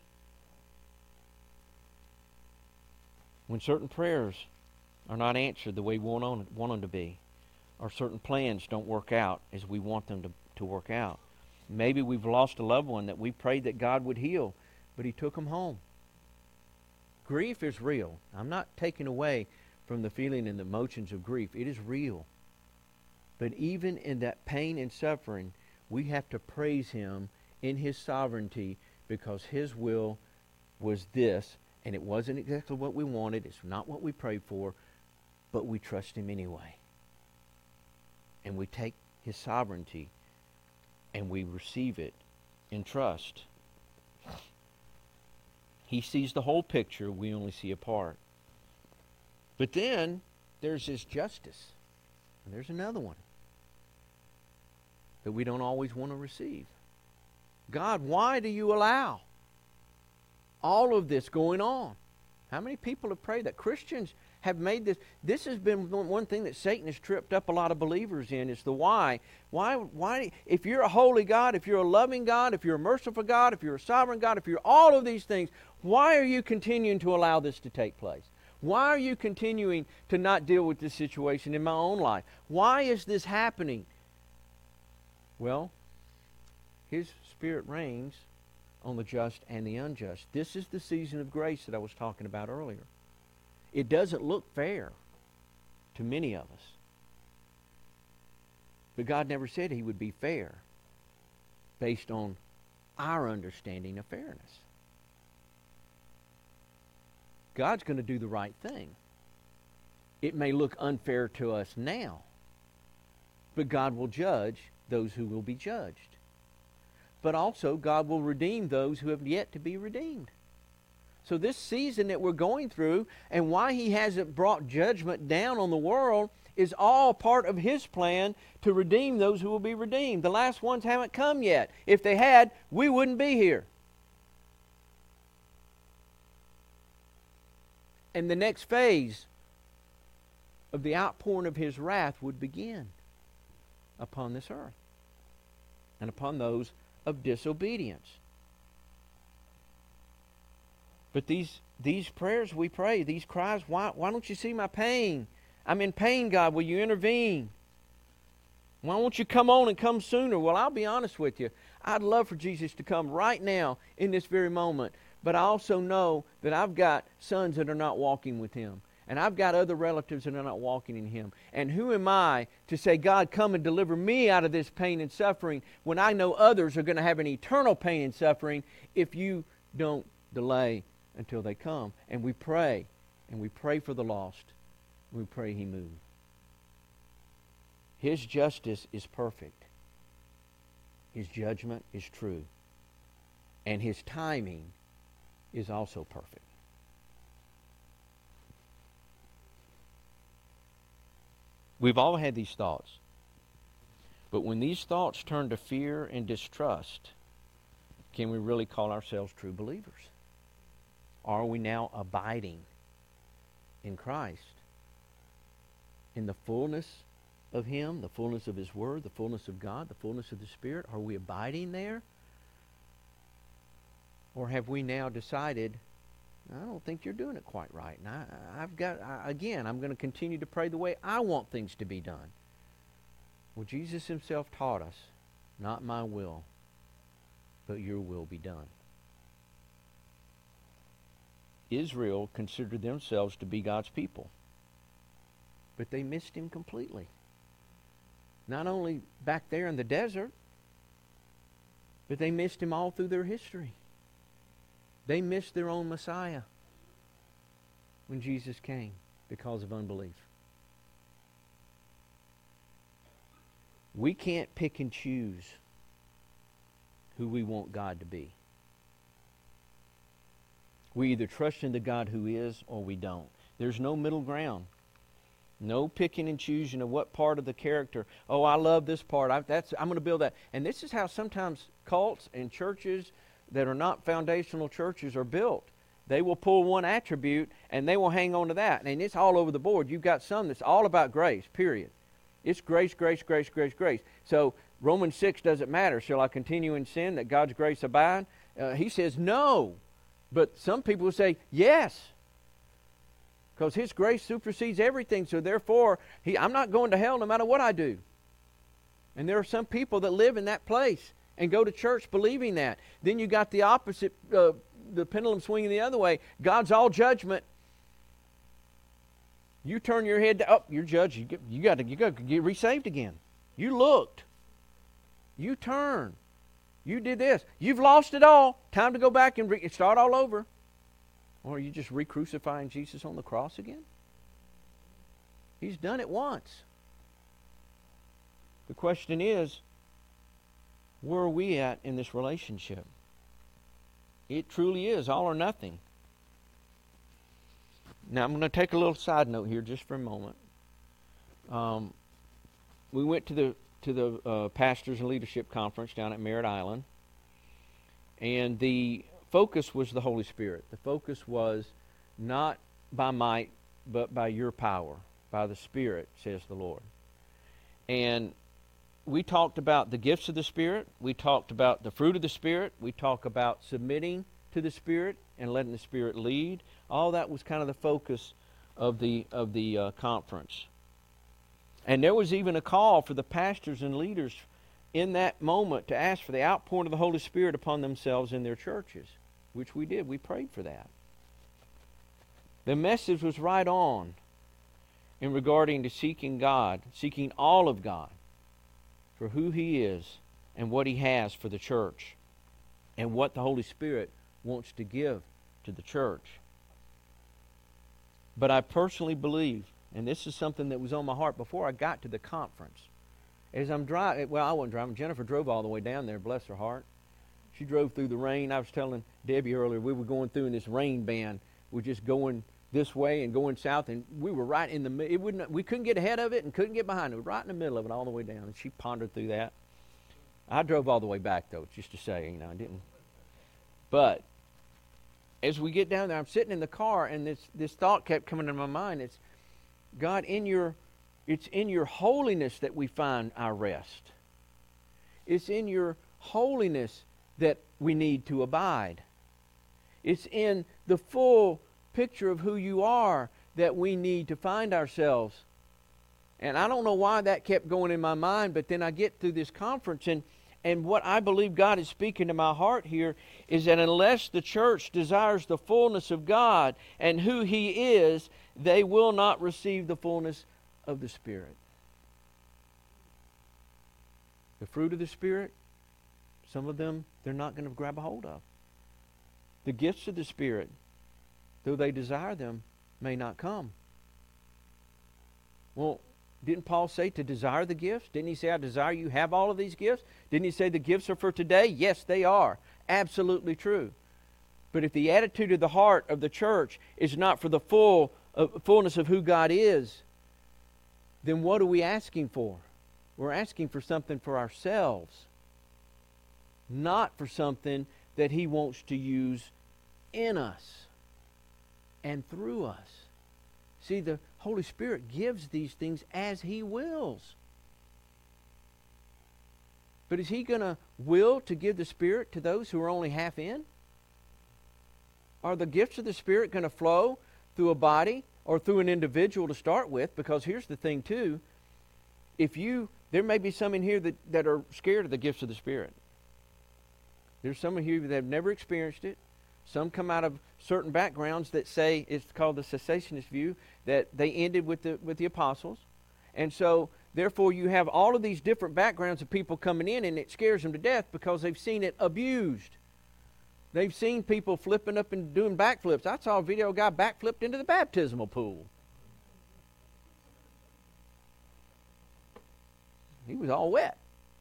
When certain prayers are not answered the way we want, on, want them to be, or certain plans don't work out as we want them to, to work out. Maybe we've lost a loved one that we prayed that God would heal, but He took them home. Grief is real. I'm not taking away from the feeling and the emotions of grief. It is real. But even in that pain and suffering, we have to praise Him in His sovereignty, because His will was this, and it wasn't exactly what we wanted. It's not what we prayed for, but we trust Him anyway. And we take His sovereignty and we receive it in trust. He sees the whole picture. We only see a part. But then there's His justice. And there's another one that we don't always want to receive. God, why do you allow all of this going on? How many people have prayed that? Christians have made this. This has been one thing that Satan has tripped up a lot of believers in, is the why. Why, why, if you're a holy God, if you're a loving God, if you're a merciful God, if you're a sovereign God, if you're all of these things, why are you continuing to allow this to take place? Why are you continuing to not deal with this situation in my own life? Why is this happening? Well, His Spirit reigns on the just and the unjust. This is the season of grace that I was talking about earlier. It doesn't look fair to many of us. But God never said He would be fair based on our understanding of fairness. God's going to do the right thing. It may look unfair to us now, but God will judge those who will be judged. But also, God will redeem those who have yet to be redeemed. So this season that we're going through, and why He hasn't brought judgment down on the world, is all part of His plan to redeem those who will be redeemed. The last ones haven't come yet. If they had, we wouldn't be here. And the next phase of the outpouring of His wrath would begin upon this earth and upon those of disobedience. But these these prayers we pray, these cries, why, why don't you see my pain? I'm in pain, God. Will you intervene? Why won't you come on and come sooner? Well, I'll be honest with you. I'd love for Jesus to come right now in this very moment. But I also know that I've got sons that are not walking with Him. And I've got other relatives that are not walking in Him. And who am I to say, God, come and deliver me out of this pain and suffering, when I know others are going to have an eternal pain and suffering if you don't delay until they come? And we pray, and we pray for the lost. We pray He move. His justice is perfect. His judgment is true. And His timing is also perfect. We've all had these thoughts. But when these thoughts turn to fear and distrust, can we really call ourselves true believers? Are we now abiding in Christ? In the fullness of Him, the fullness of His Word, the fullness of God, the fullness of the Spirit? Are we abiding there? Or have we now decided, I don't think you're doing it quite right. And I, I've got, I, again, I'm going to continue to pray the way I want things to be done. Well, Jesus Himself taught us, not my will, but your will be done. Israel considered themselves to be God's people, but they missed Him completely. Not only back there in the desert, but they missed Him all through their history. They missed their own Messiah when Jesus came because of unbelief. We can't pick and choose who we want God to be. We either trust in the God who is or we don't. There's no middle ground. No picking and choosing of what part of the character. Oh, I love this part. I, that's, I'm going to build that. And this is how sometimes cults and churches that are not foundational churches are built. They will pull one attribute and they will hang on to that. And it's all over the board. You've got some that's all about grace, period. It's grace, grace, grace, grace, grace. So Romans six doesn't matter. Shall I continue in sin that God's grace abide? Uh, he says no. But some people will say yes. Because His grace supersedes everything. So therefore, he, I'm not going to hell no matter what I do. And there are some people that live in that place and go to church believing that. Then you got the opposite, uh, the pendulum swinging the other way. God's all judgment. You turn your head to, oh, you're judged. You, get, you got to you got to get resaved again. You looked. You turned. You did this. You've lost it all. Time to go back and re- start all over. Or are you just re-crucifying Jesus on the cross again? He's done it once. The question is, where are we at in this relationship? It truly is all or nothing. Now, I'm going to take a little side note here just for a moment. Um, we went to the to the uh, Pastors and Leadership Conference down at Merritt Island, and the focus was the Holy Spirit. The focus was not by might, but by your power, by the Spirit, says the Lord. And we talked about the gifts of the Spirit. We talked about the fruit of the Spirit. We talked about submitting to the Spirit and letting the Spirit lead. All that was kind of the focus of the of the uh, conference. And there was even a call for the pastors and leaders in that moment to ask for the outpouring of the Holy Spirit upon themselves in their churches, which we did. We prayed for that. The message was right on in regarding to seeking God, seeking all of God for who He is and what He has for the church and what the Holy Spirit wants to give to the church. But I personally believe, and this is something that was on my heart before I got to the conference. As I'm driving, well, I wasn't driving. Jennifer drove all the way down there, bless her heart. She drove through the rain. I was telling Debbie earlier, we were going through in this rain band. We're just going this way and going south, and we were right in the middle. It wouldn't. We couldn't get ahead of it and couldn't get behind it. We were right in the middle of it all the way down, and she pondered through that. I drove all the way back, though, just to say, you know, I didn't. But as we get down there, I'm sitting in the car, and this, this thought kept coming to my mind. It's, God, in your, it's in your holiness that we find our rest. It's in your holiness that we need to abide. It's in the full picture of who you are that we need to find ourselves. And I don't know why that kept going in my mind, but then I get through this conference, and, and what I believe God is speaking to my heart here is that unless the church desires the fullness of God and who He is, they will not receive the fullness of the Spirit. The fruit of the Spirit, some of them they're not going to grab a hold of. The gifts of the Spirit, though they desire them, may not come. Well, didn't Paul say to desire the gifts? Didn't he say, I desire you have all of these gifts? Didn't he say the gifts are for today? Yes, they are. Absolutely true. But if the attitude of the heart of the church is not for the full uh, fullness of who God is, then what are we asking for? We're asking for something for ourselves, not for something that He wants to use in us and through us. See, the Holy Spirit gives these things as He wills. But is He going to will to give the Spirit to those who are only half in? Are the gifts of the Spirit going to flow through a body or through an individual to start with? Because here's the thing too. If you, there may be some in here that, that are scared of the gifts of the Spirit. There's some of you that have never experienced it. Some come out of certain backgrounds that say, it's called the cessationist view, that they ended with the with the apostles. And so, therefore, you have all of these different backgrounds of people coming in, and it scares them to death because they've seen it abused. They've seen people flipping up and doing backflips. I saw a video of a guy backflipped into the baptismal pool. He was all wet.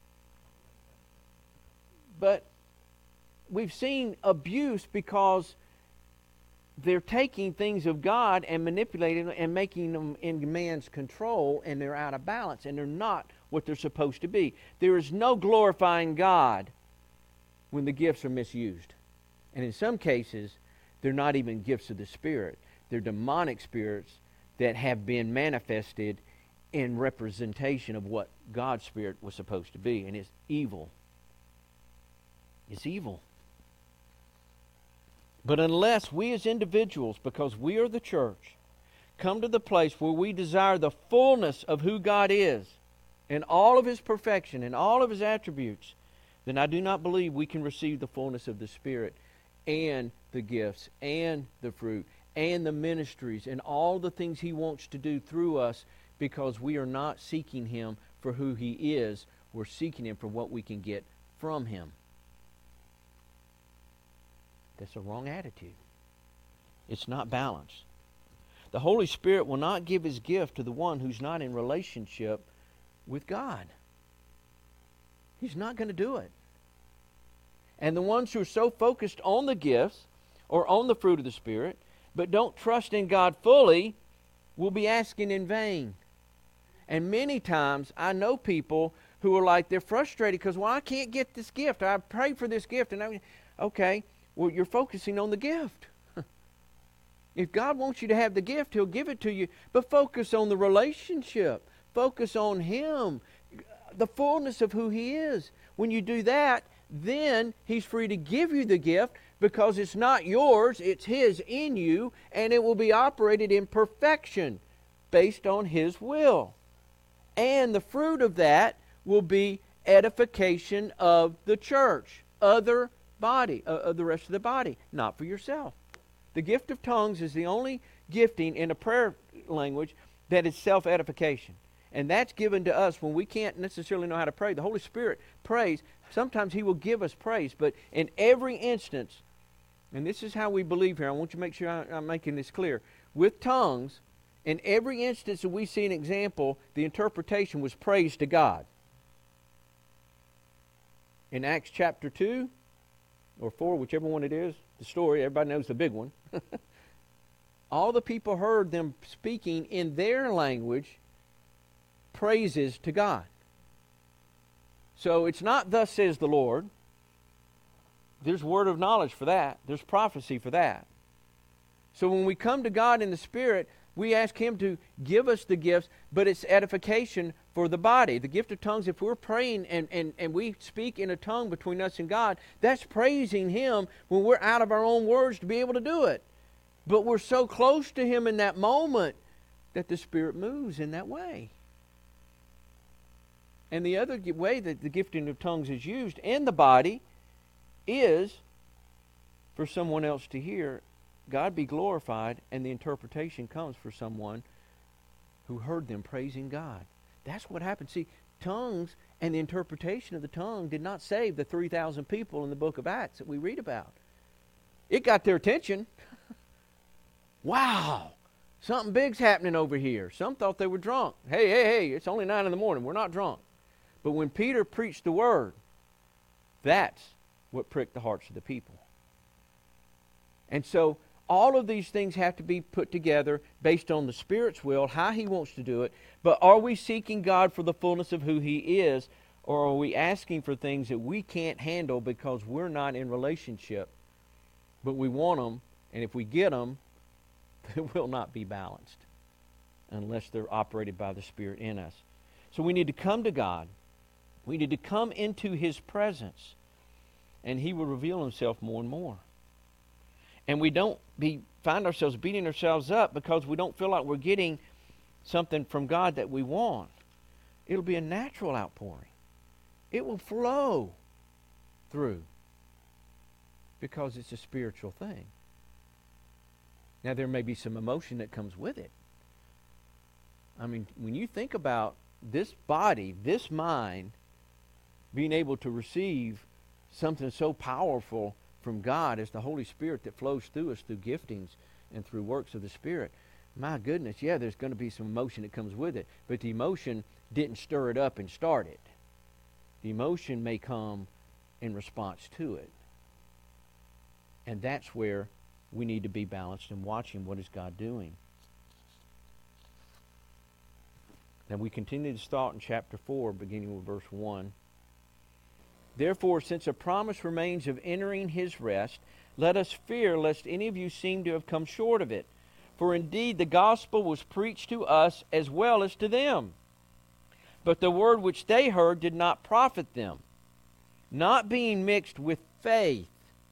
But we've seen abuse because they're taking things of God and manipulating them and making them in man's control, and they're out of balance, and they're not what they're supposed to be. There is no glorifying God when the gifts are misused. And in some cases, they're not even gifts of the Spirit. They're demonic spirits that have been manifested in representation of what God's Spirit was supposed to be, and it's evil. It's evil. But unless we as individuals, because we are the church, come to the place where we desire the fullness of who God is and all of His perfection and all of His attributes, then I do not believe we can receive the fullness of the Spirit and the gifts and the fruit and the ministries and all the things He wants to do through us, because we are not seeking Him for who He is. We're seeking Him for what we can get from Him. That's a wrong attitude. It's not balanced. The Holy Spirit will not give His gift to the one who's not in relationship with God. He's not going to do it. And the ones who are so focused on the gifts or on the fruit of the Spirit, but don't trust in God fully, will be asking in vain. And many times I know people who are like, they're frustrated because, well, I can't get this gift. I prayed for this gift. And I, okay, well, you're focusing on the gift. If God wants you to have the gift, He'll give it to you. But focus on the relationship. Focus on Him, the fullness of who He is. When you do that, then He's free to give you the gift, because it's not yours, it's His in you, and it will be operated in perfection based on His will. And the fruit of that will be edification of the church, other body, uh, of the rest of the body, not for yourself. The gift of tongues is the only gifting in a prayer language that is self-edification. And that's given to us when we can't necessarily know how to pray. The Holy Spirit prays. Sometimes He will give us praise, but in every instance, and this is how we believe here, I want you to make sure I, I'm making this clear. With tongues, in every instance that we see an example, the interpretation was praise to God. In Acts chapter two, or four, whichever one it is, the story, everybody knows the big one. All the people heard them speaking in their language praises to God. So it's not thus says the Lord. There's word of knowledge for that. There's prophecy for that. So when we come to God in the Spirit, we ask Him to give us the gifts, but it's edification for the body. The gift of tongues, if we're praying and, and, and we speak in a tongue between us and God, that's praising Him when we're out of our own words to be able to do it. But we're so close to Him in that moment that the Spirit moves in that way. And the other way that the gifting of tongues is used in the body is for someone else to hear God be glorified, and the interpretation comes for someone who heard them praising God. That's what happened. See, tongues and the interpretation of the tongue did not save the three thousand people in the book of Acts that we read about. It got their attention. Wow, something big's happening over here. Some thought they were drunk. Hey, hey, hey, it's only nine in the morning. We're not drunk. But when Peter preached the word, that's what pricked the hearts of the people. And so all of these things have to be put together based on the Spirit's will, how He wants to do it. But are we seeking God for the fullness of who He is, or are we asking for things that we can't handle because we're not in relationship, but we want them, and if we get them, they will not be balanced unless they're operated by the Spirit in us. So we need to come to God. We need to come into His presence, and He will reveal Himself more and more. And we don't be find ourselves beating ourselves up because we don't feel like we're getting something from God that we want. It'll be a natural outpouring. It will flow through because it's a spiritual thing. Now, there may be some emotion that comes with it. I mean, when you think about this body, this mind, being able to receive something so powerful from God as the Holy Spirit that flows through us through giftings and through works of the Spirit, my goodness, yeah, there's going to be some emotion that comes with it, but the emotion didn't stir it up and start it. The emotion may come in response to it. And that's where we need to be balanced and watching what is God doing. Now we continue this thought in chapter four, beginning with verse one. Therefore, since a promise remains of entering His rest, let us fear lest any of you seem to have come short of it. For indeed the gospel was preached to us as well as to them. But the word which they heard did not profit them, not being mixed with faith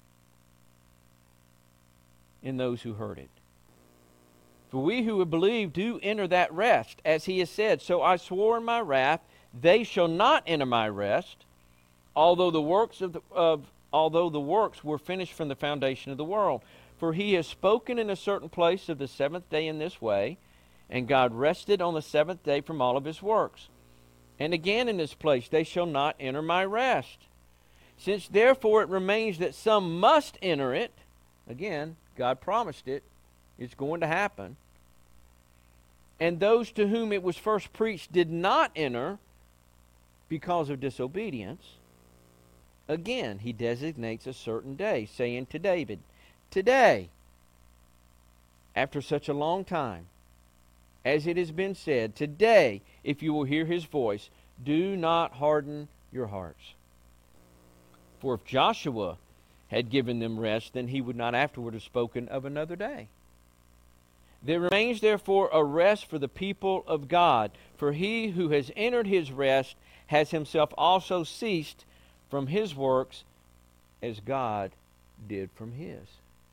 in those who heard it. For we who have believed do enter that rest, as He has said, so I swore in my wrath, they shall not enter my rest, although the works of, the, of although the works were finished from the foundation of the world. For He has spoken in a certain place of the seventh day in this way, and God rested on the seventh day from all of His works. And again in this place, they shall not enter my rest. Since therefore it remains that some must enter it, again, God promised it, it's going to happen. And those to whom it was first preached did not enter because of disobedience. Again, He designates a certain day, saying to David, today, after such a long time, as it has been said, today, if you will hear His voice, do not harden your hearts. For if Joshua had given them rest, then he would not afterward have spoken of another day. There remains therefore a rest for the people of God, for he who has entered His rest has himself also ceased from his works as God did from His.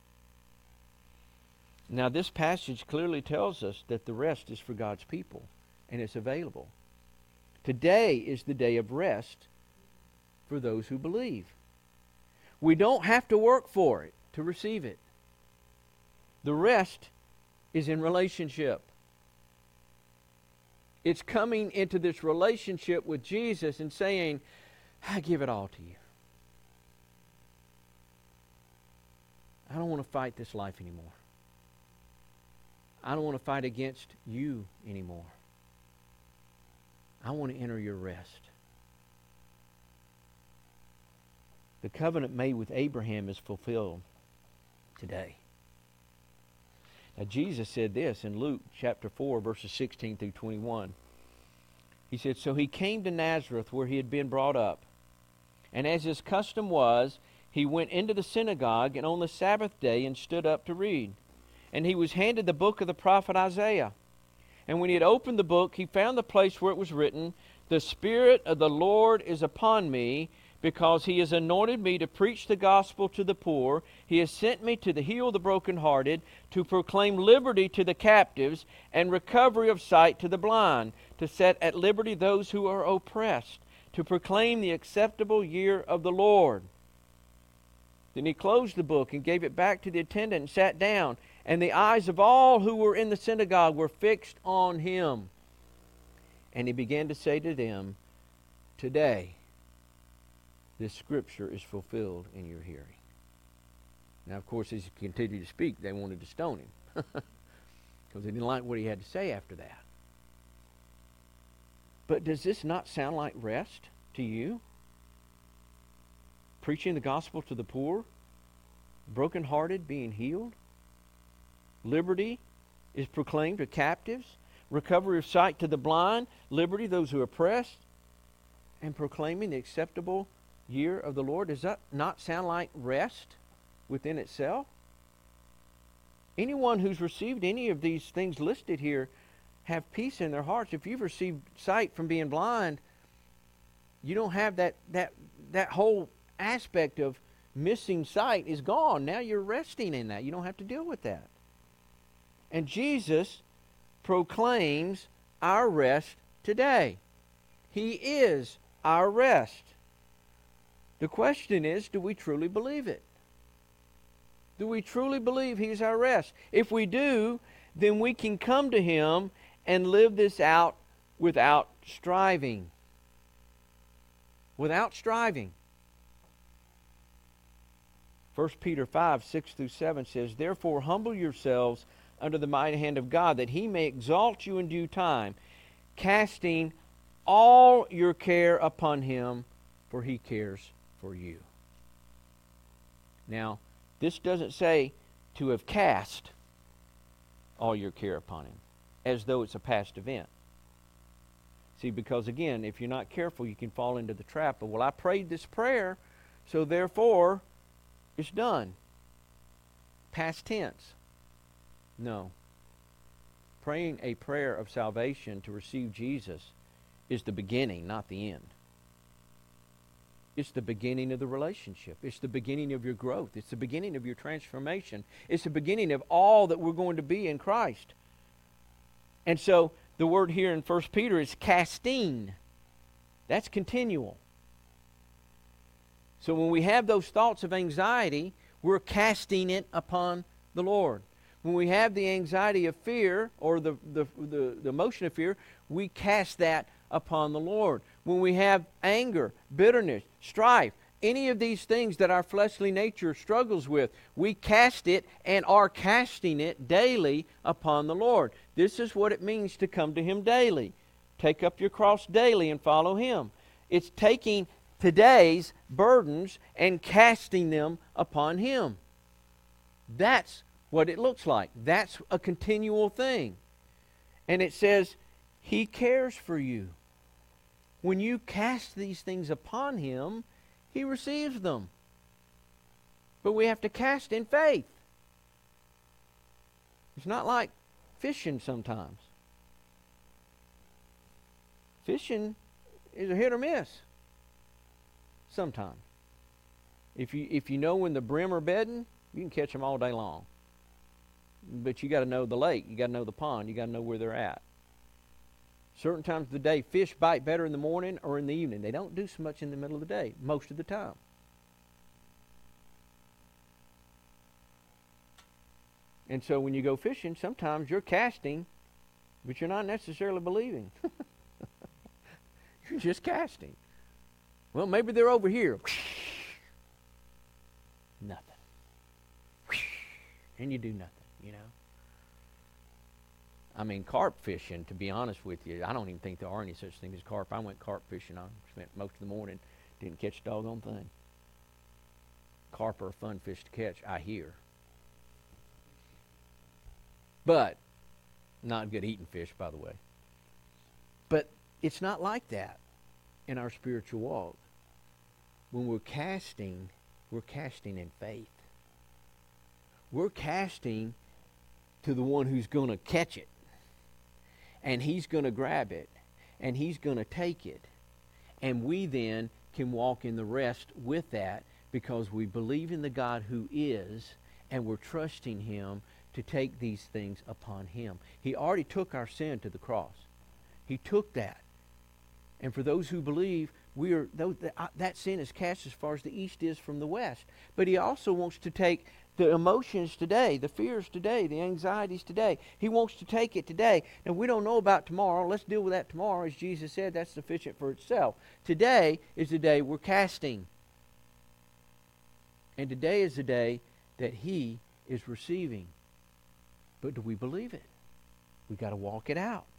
Now this passage clearly tells us that the rest is for God's people, and it's available. Today is the day of rest for those who believe. We don't have to work for it to receive it. The rest is in relationship. It's coming into this relationship with Jesus and saying, I give it all to you. I don't want to fight this life anymore. I don't want to fight against you anymore. I want to enter your rest. The covenant made with Abraham is fulfilled today. Now Jesus said this in Luke chapter four, verses sixteen through twenty-one. He said, So he came to Nazareth where he had been brought up. And as his custom was, he went into the synagogue and on the Sabbath day and stood up to read. And he was handed the book of the prophet Isaiah. And when he had opened the book, he found the place where it was written, The Spirit of the Lord is upon me, because he has anointed me to preach the gospel to the poor. He has sent me to heal the brokenhearted, to proclaim liberty to the captives, and recovery of sight to the blind, to set at liberty those who are oppressed, to proclaim the acceptable year of the Lord. Then he closed the book and gave it back to the attendant and sat down. And the eyes of all who were in the synagogue were fixed on him. And he began to say to them, Today, this scripture is fulfilled in your hearing. Now, of course, as he continued to speak, they wanted to stone him. Because they didn't like what he had to say after that. But does this not sound like rest to you? Preaching the gospel to the poor, brokenhearted being healed. Liberty is proclaimed to captives, recovery of sight to the blind, liberty those who are oppressed, and proclaiming the acceptable year of the Lord. Does that not sound like rest within itself? Anyone who's received any of these things listed here have peace in their hearts. If you've received sight from being blind, you don't have that that that whole aspect of missing sight is gone. Now you're resting in that. You don't have to deal with that. And Jesus proclaims our rest today. He is our rest. The question is, do we truly believe it? Do we truly believe He's our rest? If we do, then we can come to Him and live this out without striving. Without striving. First Peter five, six through seven says, Therefore humble yourselves under the mighty hand of God, that He may exalt you in due time, casting all your care upon Him, for He cares for you. Now, this doesn't say to have cast all your care upon Him, as though it's a past event. See, because again, if you're not careful, you can fall into the trap of, well, I prayed this prayer, so therefore it's done. Past tense. No. Praying a prayer of salvation to receive Jesus is the beginning, not the end. It's the beginning of the relationship. It's the beginning of your growth. It's the beginning of your transformation. It's the beginning of all that we're going to be in Christ. And so the word here in First Peter is casting. That's continual. So when we have those thoughts of anxiety, we're casting it upon the Lord. When we have the anxiety of fear, or the, the, the, the emotion of fear, we cast that upon the Lord. When we have anger, bitterness, strife, any of these things that our fleshly nature struggles with, we cast it and are casting it daily upon the Lord. This is what it means to come to Him daily. Take up your cross daily and follow Him. It's taking today's burdens and casting them upon Him. That's what it looks like. That's a continual thing. And it says, He cares for you. When you cast these things upon Him, He receives them. But we have to cast in faith. It's not like fishing sometimes. Fishing is a hit or miss. Sometimes. If you if you know when the brim are bedding, you can catch them all day long. But you got to know the lake. You got to know the pond. You got to know where they're at. Certain times of the day, fish bite better in the morning or in the evening. They don't do so much in the middle of the day, most of the time. And so when you go fishing, sometimes you're casting, but you're not necessarily believing. You're just casting. Well, maybe they're over here. Nothing. And you do nothing, you know. I mean, carp fishing, to be honest with you, I don't even think there are any such thing as carp. I went carp fishing. I spent most of the morning, didn't catch a doggone thing. Carp are a fun fish to catch, I hear. But, not good eating fish, by the way. But it's not like that in our spiritual walk. When we're casting, we're casting in faith. We're casting to the one who's going to catch it. And he's going to grab it. And he's going to take it. And we then can walk in the rest with that because we believe in the God who is, and we're trusting him to take these things upon him. He already took our sin to the cross. He took that. And for those who believe, we are that sin is cast as far as the east is from the west. But he also wants to take the emotions today, the fears today, the anxieties today. He wants to take it today. And we don't know about tomorrow. Let's deal with that tomorrow. As Jesus said, that's sufficient for itself. Today is the day we're casting. And today is the day that he is receiving. But do we believe it? We've got to walk it out.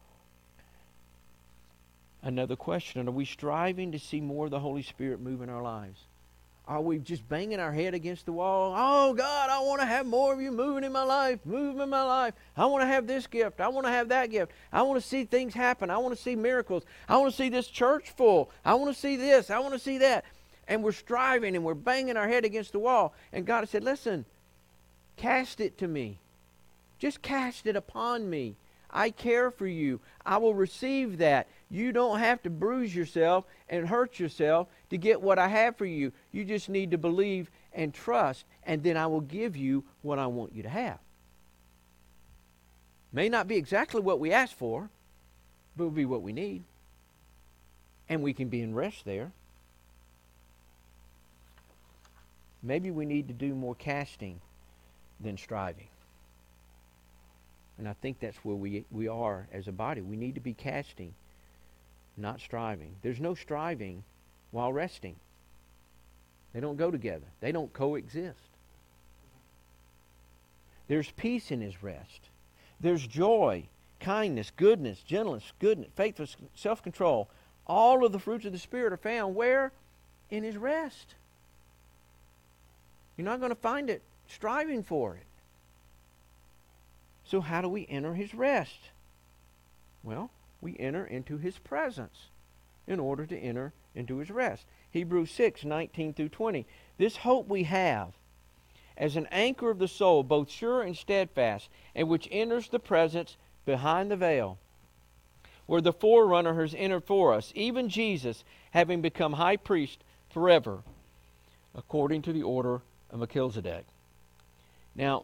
Another question, are we striving to see more of the Holy Spirit move in our lives? Are we just banging our head against the wall? Oh, God, I want to have more of you moving in my life, moving in my life. I want to have this gift. I want to have that gift. I want to see things happen. I want to see miracles. I want to see this church full. I want to see this. I want to see that. And we're striving and we're banging our head against the wall. And God said, listen, cast it to me. Just cast it upon me. I care for you. I will receive that. You don't have to bruise yourself and hurt yourself to get what I have for you. You just need to believe and trust, and then I will give you what I want you to have. May not be exactly what we ask for, but it will be what we need. And we can be in rest there. Maybe we need to do more casting than striving. And I think that's where we, we are as a body. We need to be casting, not striving. There's no striving while resting. They don't go together. They don't coexist. There's peace in his rest. There's joy, kindness, goodness, gentleness, goodness, faithfulness, self-control. All of the fruits of the Spirit are found where? In his rest. You're not going to find it striving for it. So how do we enter his rest? Well, we enter into his presence in order to enter into his rest. Hebrews six, nineteen through twenty. This hope we have as an anchor of the soul, both sure and steadfast, and which enters the presence behind the veil, where the forerunner has entered for us, even Jesus, having become high priest forever, according to the order of Melchizedek. Now,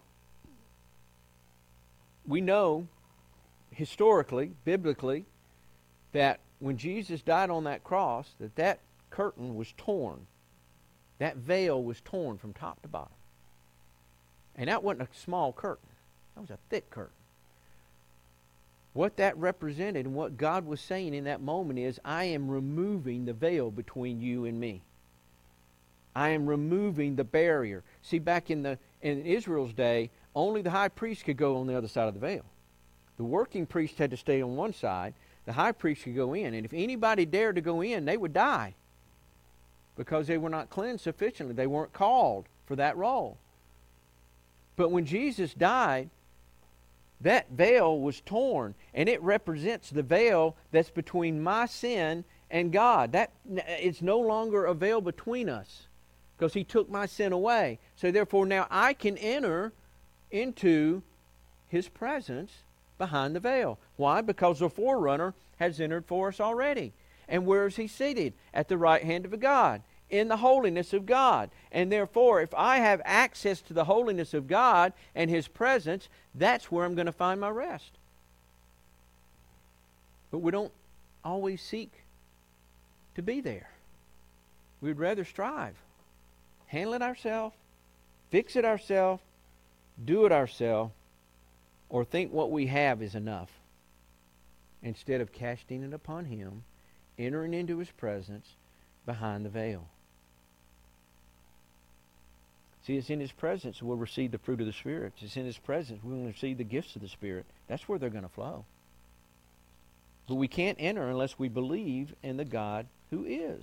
we know historically, biblically, that when Jesus died on that cross, that that curtain was torn. That veil was torn from top to bottom. And that wasn't a small curtain. That was a thick curtain. What that represented and what God was saying in that moment is, I am removing the veil between you and me. I am removing the barrier. See, back in the in Israel's day, only the high priest could go on the other side of the veil. The working priest had to stay on one side. The high priest could go in. And if anybody dared to go in, they would die. Because they were not cleansed sufficiently. They weren't called for that role. But when Jesus died, that veil was torn. And it represents the veil that's between my sin and God. That it's no longer a veil between us. Because he took my sin away. So therefore now I can enter into his presence behind the veil. Why? Because the forerunner has entered for us already. And where is he seated? At the right hand of God, in the holiness of God. And therefore, if I have access to the holiness of God and his presence, that's where I'm going to find my rest. But we don't always seek to be there. We'd rather strive. Handle it ourselves, fix it ourselves, do it ourselves, or think what we have is enough, instead of casting it upon Him, entering into His presence behind the veil. See, it's in His presence we'll receive the fruit of the Spirit. It's in His presence we'll receive the gifts of the Spirit. That's where they're going to flow. But we can't enter unless we believe in the God who is.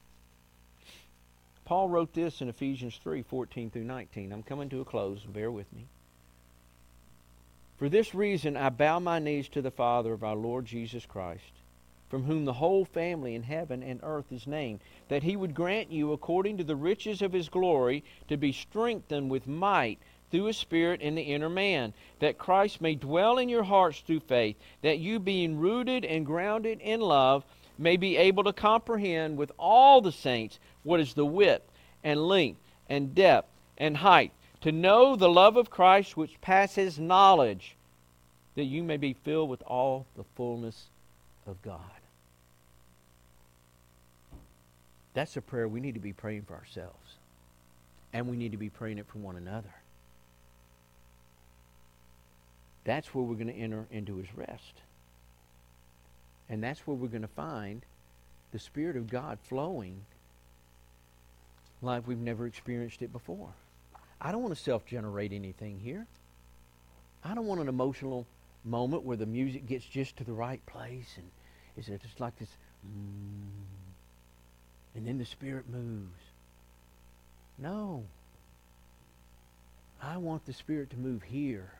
Paul wrote this in Ephesians three, fourteen through nineteen. I'm coming to a close. Bear with me. For this reason I bow my knees to the Father of our Lord Jesus Christ, from whom the whole family in heaven and earth is named, that He would grant you, according to the riches of His glory, to be strengthened with might through His Spirit in the inner man, that Christ may dwell in your hearts through faith, that you, being rooted and grounded in love, may be able to comprehend with all the saints what is the width and length and depth and height, to know the love of Christ which passes knowledge, that you may be filled with all the fullness of God. That's a prayer we need to be praying for ourselves. And we need to be praying it for one another. That's where we're going to enter into His rest. And that's where we're going to find the Spirit of God flowing like we've never experienced it before. I don't want to self-generate anything here. I don't want an emotional moment where the music gets just to the right place and it's just like this, mm, and then the Spirit moves. No. I want the Spirit to move here.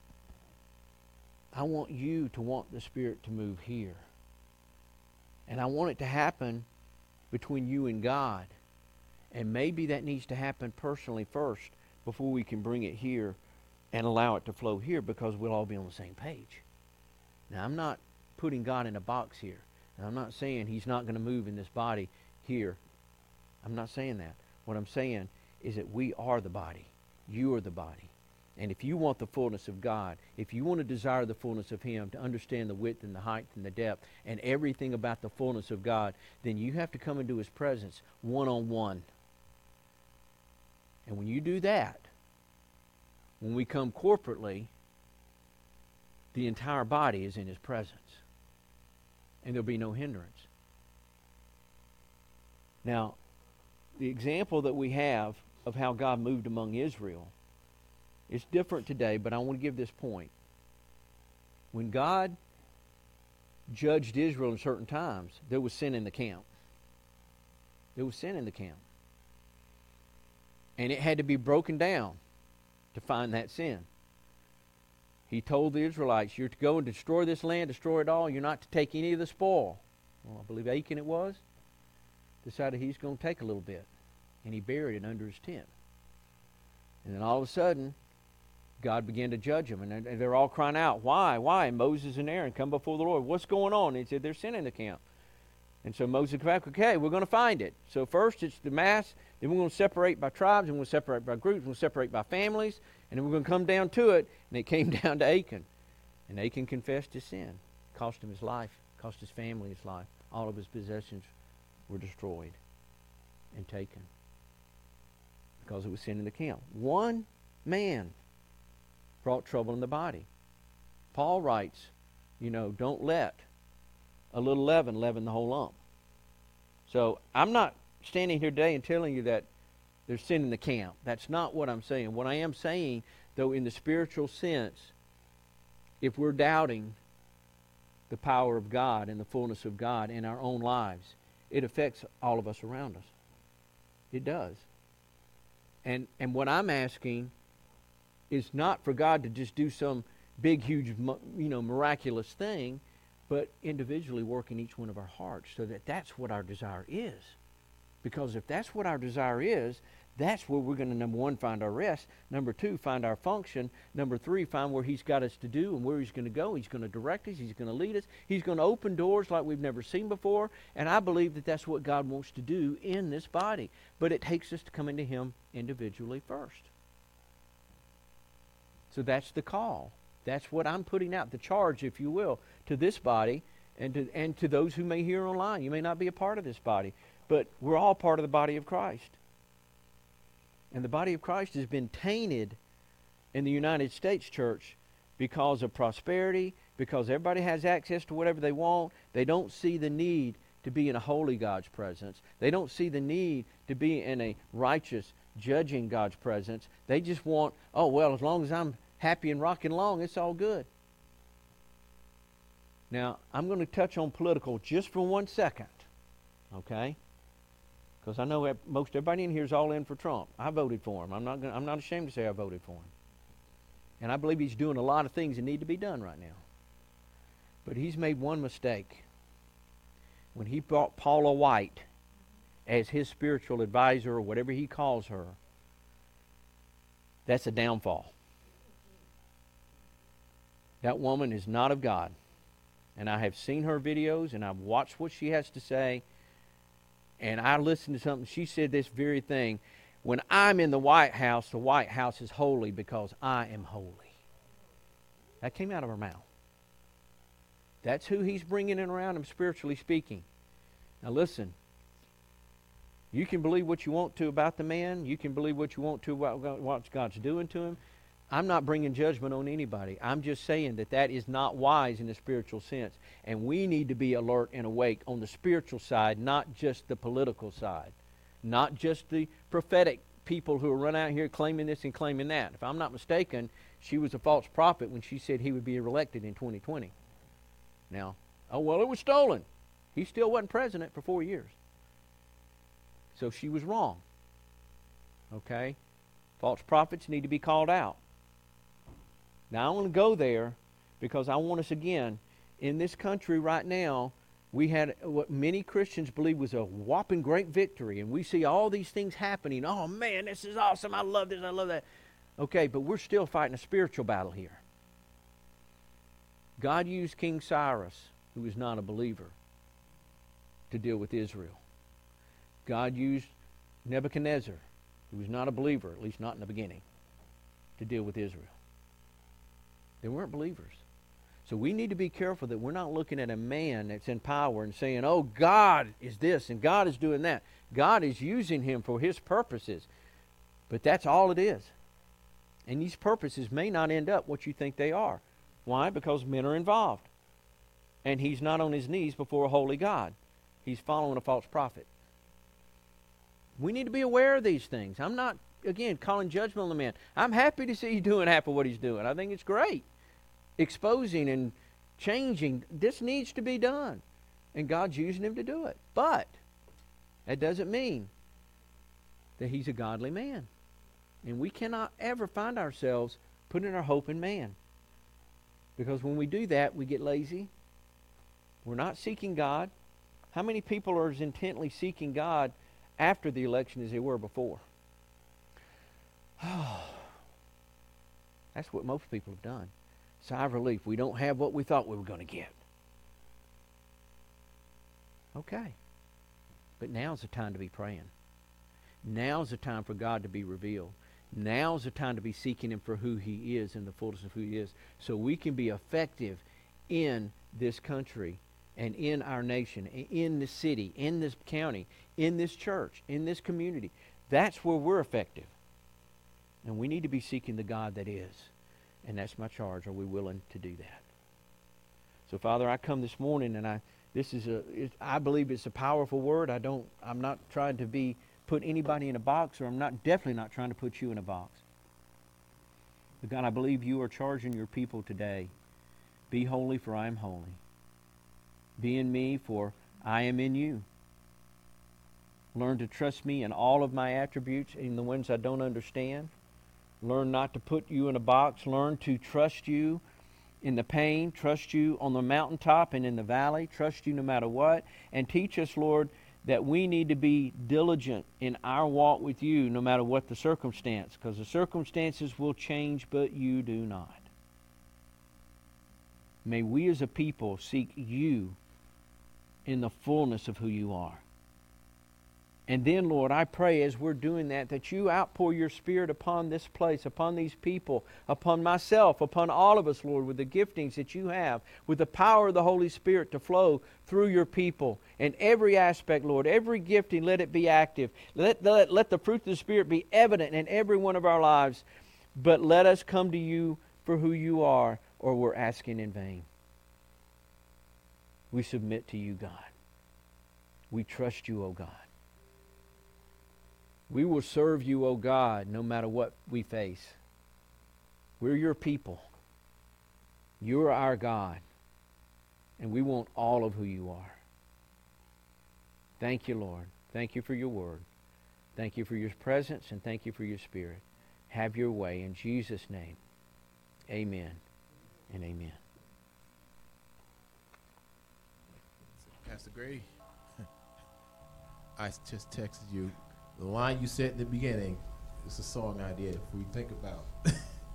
I want you to want the Spirit to move here. And I want it to happen between you and God. And maybe that needs to happen personally first before we can bring it here and allow it to flow here, because we'll all be on the same page. Now, I'm not putting God in a box here. And I'm not saying He's not going to move in this body here. I'm not saying that. What I'm saying is that we are the body. You are the body. And if you want the fullness of God, if you want to desire the fullness of Him, to understand the width and the height and the depth and everything about the fullness of God, then you have to come into His presence one-on-one. And when you do that, when we come corporately, the entire body is in His presence. And there'll be no hindrance. Now, the example that we have of how God moved among Israel, it's different today, but I want to give this point. When God judged Israel in certain times, there was sin in the camp. There was sin in the camp. And it had to be broken down to find that sin. He told the Israelites, you're to go and destroy this land, destroy it all. You're not to take any of the spoil. Well, I believe Achan it was, decided he's going to take a little bit. And he buried it under his tent. And then all of a sudden, God began to judge them. And they're all crying out, why, why? And Moses and Aaron come before the Lord. What's going on? And he said, there's sin in the camp. And so Moses came back, okay, we're going to find it. So first it's the mass, then we're going to separate by tribes, and we're going to separate by groups, we're going to separate by families, and then we're going to come down to it. And it came down to Achan. And Achan confessed his sin. Cost him his life, cost his family his life. All of his possessions were destroyed and taken because it was sin in the camp. One man brought trouble in the body. Paul writes, you know, don't let a little leaven leaven the whole lump. So I'm not standing here today and telling you that there's sin in the camp. That's not what I'm saying. What I am saying, though, in the spiritual sense, if we're doubting the power of God and the fullness of God in our own lives, it affects all of us around us. It does. And and what I'm asking is not for God to just do some big, huge, you know, miraculous thing, but individually work in each one of our hearts so that that's what our desire is. Because if that's what our desire is, that's where we're going to, number one, find our rest. Number two, find our function. Number three, find where He's got us to do and where He's going to go. He's going to direct us. He's going to lead us. He's going to open doors like we've never seen before. And I believe that that's what God wants to do in this body. But it takes us to come into Him individually first. So that's the call. That's what I'm putting out, the charge, if you will, to this body and to, and to those who may hear online. You may not be a part of this body, but we're all part of the body of Christ. And the body of Christ has been tainted in the United States church because of prosperity, because everybody has access to whatever they want. They don't see the need to be in a holy God's presence. They don't see the need to be in a righteous, judging God's presence. They just want, oh, well, as long as I'm happy and rocking along, it's all good. Now, I'm going to touch on political just for one second, okay? Because I know most everybody in here is all in for Trump. I voted for him. I'm not gonna, I'm not ashamed to say I voted for him. And I believe he's doing a lot of things that need to be done right now. But he's made one mistake. When he brought Paula White as his spiritual advisor, or whatever he calls her, that's a downfall. That woman is not of God. And I have seen her videos, and I've watched what she has to say, and I listened to something. She said this very thing. When I'm in the White House, the White House is holy because I am holy. That came out of her mouth. That's who he's bringing in around him, spiritually speaking. Now listen, you can believe what you want to about the man. You can believe what you want to about what God's doing to him. I'm not bringing judgment on anybody. I'm just saying that that is not wise in the spiritual sense. And we need to be alert and awake on the spiritual side, not just the political side. Not just the prophetic people who run out here claiming this and claiming that. If I'm not mistaken, she was a false prophet when she said he would be reelected in twenty twenty. Now, oh, well, it was stolen. He still wasn't president for four years. So she was wrong. Okay? False prophets need to be called out. Now, I want to go there because I want us, again, in this country right now, we had what many Christians believe was a whopping great victory, and we see all these things happening. Oh, man, this is awesome. I love this. I love that. Okay, but we're still fighting a spiritual battle here. God used King Cyrus, who was not a believer, to deal with Israel. God used Nebuchadnezzar, who was not a believer, at least not in the beginning, to deal with Israel. They weren't believers. So we need to be careful that we're not looking at a man that's in power and saying, oh, God is this and God is doing that. God is using him for his purposes. But that's all it is. And these purposes may not end up what you think they are. Why? Because men are involved. And he's not on his knees before a holy God. He's following a false prophet. We need to be aware of these things. I'm not, again, calling judgment on the man. I'm happy to see you doing half of what he's doing. I think it's great. Exposing and changing, this needs to be done. And God's using him to do it. But that doesn't mean that he's a godly man. And we cannot ever find ourselves putting our hope in man. Because when we do that, we get lazy. We're not seeking God. How many people are as intently seeking God after the election as they were before? That's what most people have done. Sigh of relief. We don't have what we thought we were going to get. Okay. But now's the time to be praying. Now's the time for God to be revealed. Now's the time to be seeking him for who he is and the fullness of who he is, so we can be effective in this country and in our nation, in this city, in this county, in this church, in this community. That's where we're effective. And we need to be seeking the God that is. And that's my charge. Are we willing to do that? So, Father, I come this morning, and I this is a it, I believe it's a powerful word. I don't. I'm not trying to be put anybody in a box, or I'm not definitely not trying to put you in a box. But God, I believe you are charging your people today. Be holy, for I am holy. Be in me, for I am in you. Learn to trust me in all of my attributes, in the ones I don't understand. Learn not to put you in a box. Learn to trust you in the pain. Trust you on the mountaintop and in the valley. Trust you no matter what. And teach us, Lord, that we need to be diligent in our walk with you no matter what the circumstance. Because the circumstances will change, but you do not. May we as a people seek you in the fullness of who you are. And then, Lord, I pray as we're doing that, that you outpour your Spirit upon this place, upon these people, upon myself, upon all of us, Lord, with the giftings that you have, with the power of the Holy Spirit to flow through your people. In every aspect, Lord, every gifting, let it be active. Let, let, let the fruit of the Spirit be evident in every one of our lives. But let us come to you for who you are, or we're asking in vain. We submit to you, God. We trust you, O God. We will serve you, O God, no matter what we face. We're your people. You're our God. And we want all of who you are. Thank you, Lord. Thank you for your word. Thank you for your presence, and thank you for your Spirit. Have your way in Jesus' name. Amen and amen. Pastor Grady, I just texted you. The line you said in the beginning, it's a song idea if we think about. That's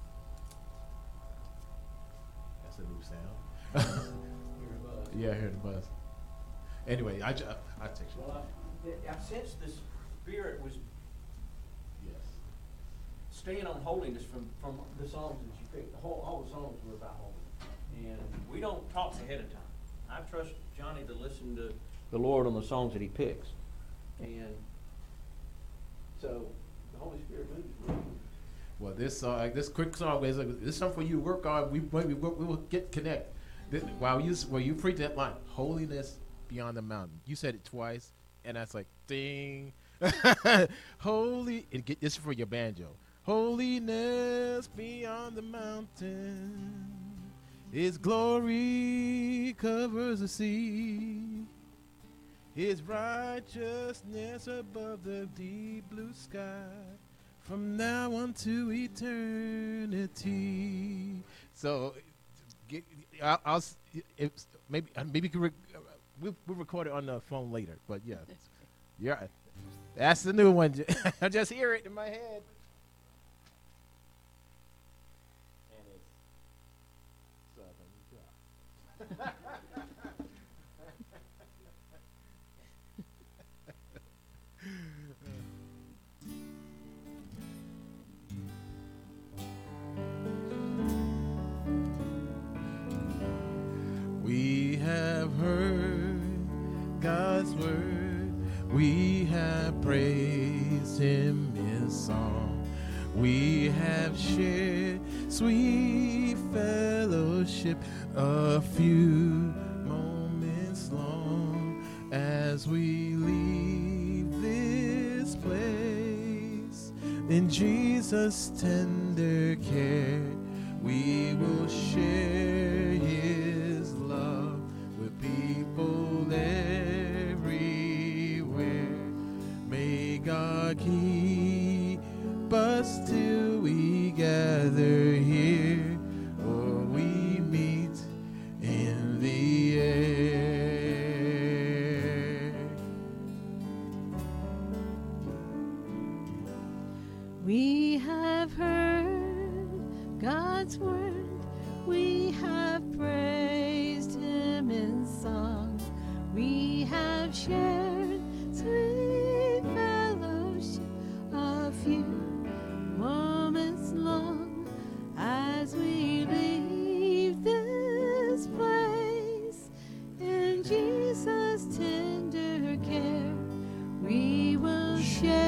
a new sound. Yeah, I heard the buzz. Anyway, I, ju- I text you. Well, I, I sense the Spirit was Yes. staying on holiness from, from the songs that you picked. The whole, all the songs were about holiness. And we don't talk ahead of time. I trust Johnny to listen to the Lord on the songs that he picks. And so the Holy Spirit moves. Well, this song, this quick song, is like, this is something for you to work on. We we, we, we will get connect. This, while you while you preach that line, holiness beyond the mountain. You said it twice, and that's like ding. Holy, and get this for your banjo. Holiness beyond the mountain, His glory covers the sea. His righteousness above the deep blue sky, from now unto eternity. So, get, I'll, I'll if, maybe maybe can rec- we'll, we'll record it on the phone later. But yeah, yeah, that's the new one. I just hear it in my head. And it's Southern Drop. We have heard God's word. We have praised Him in song. We have shared sweet fellowship a few moments long as we leave this place. In Jesus' tender care, we will share His love with people everywhere. May God keep us till we gather here, or we meet in the air. We have heard God's word. We have praised Him in song. We have shared sweet fellowship a few moments long as we leave this place. In Jesus' tender care, we will share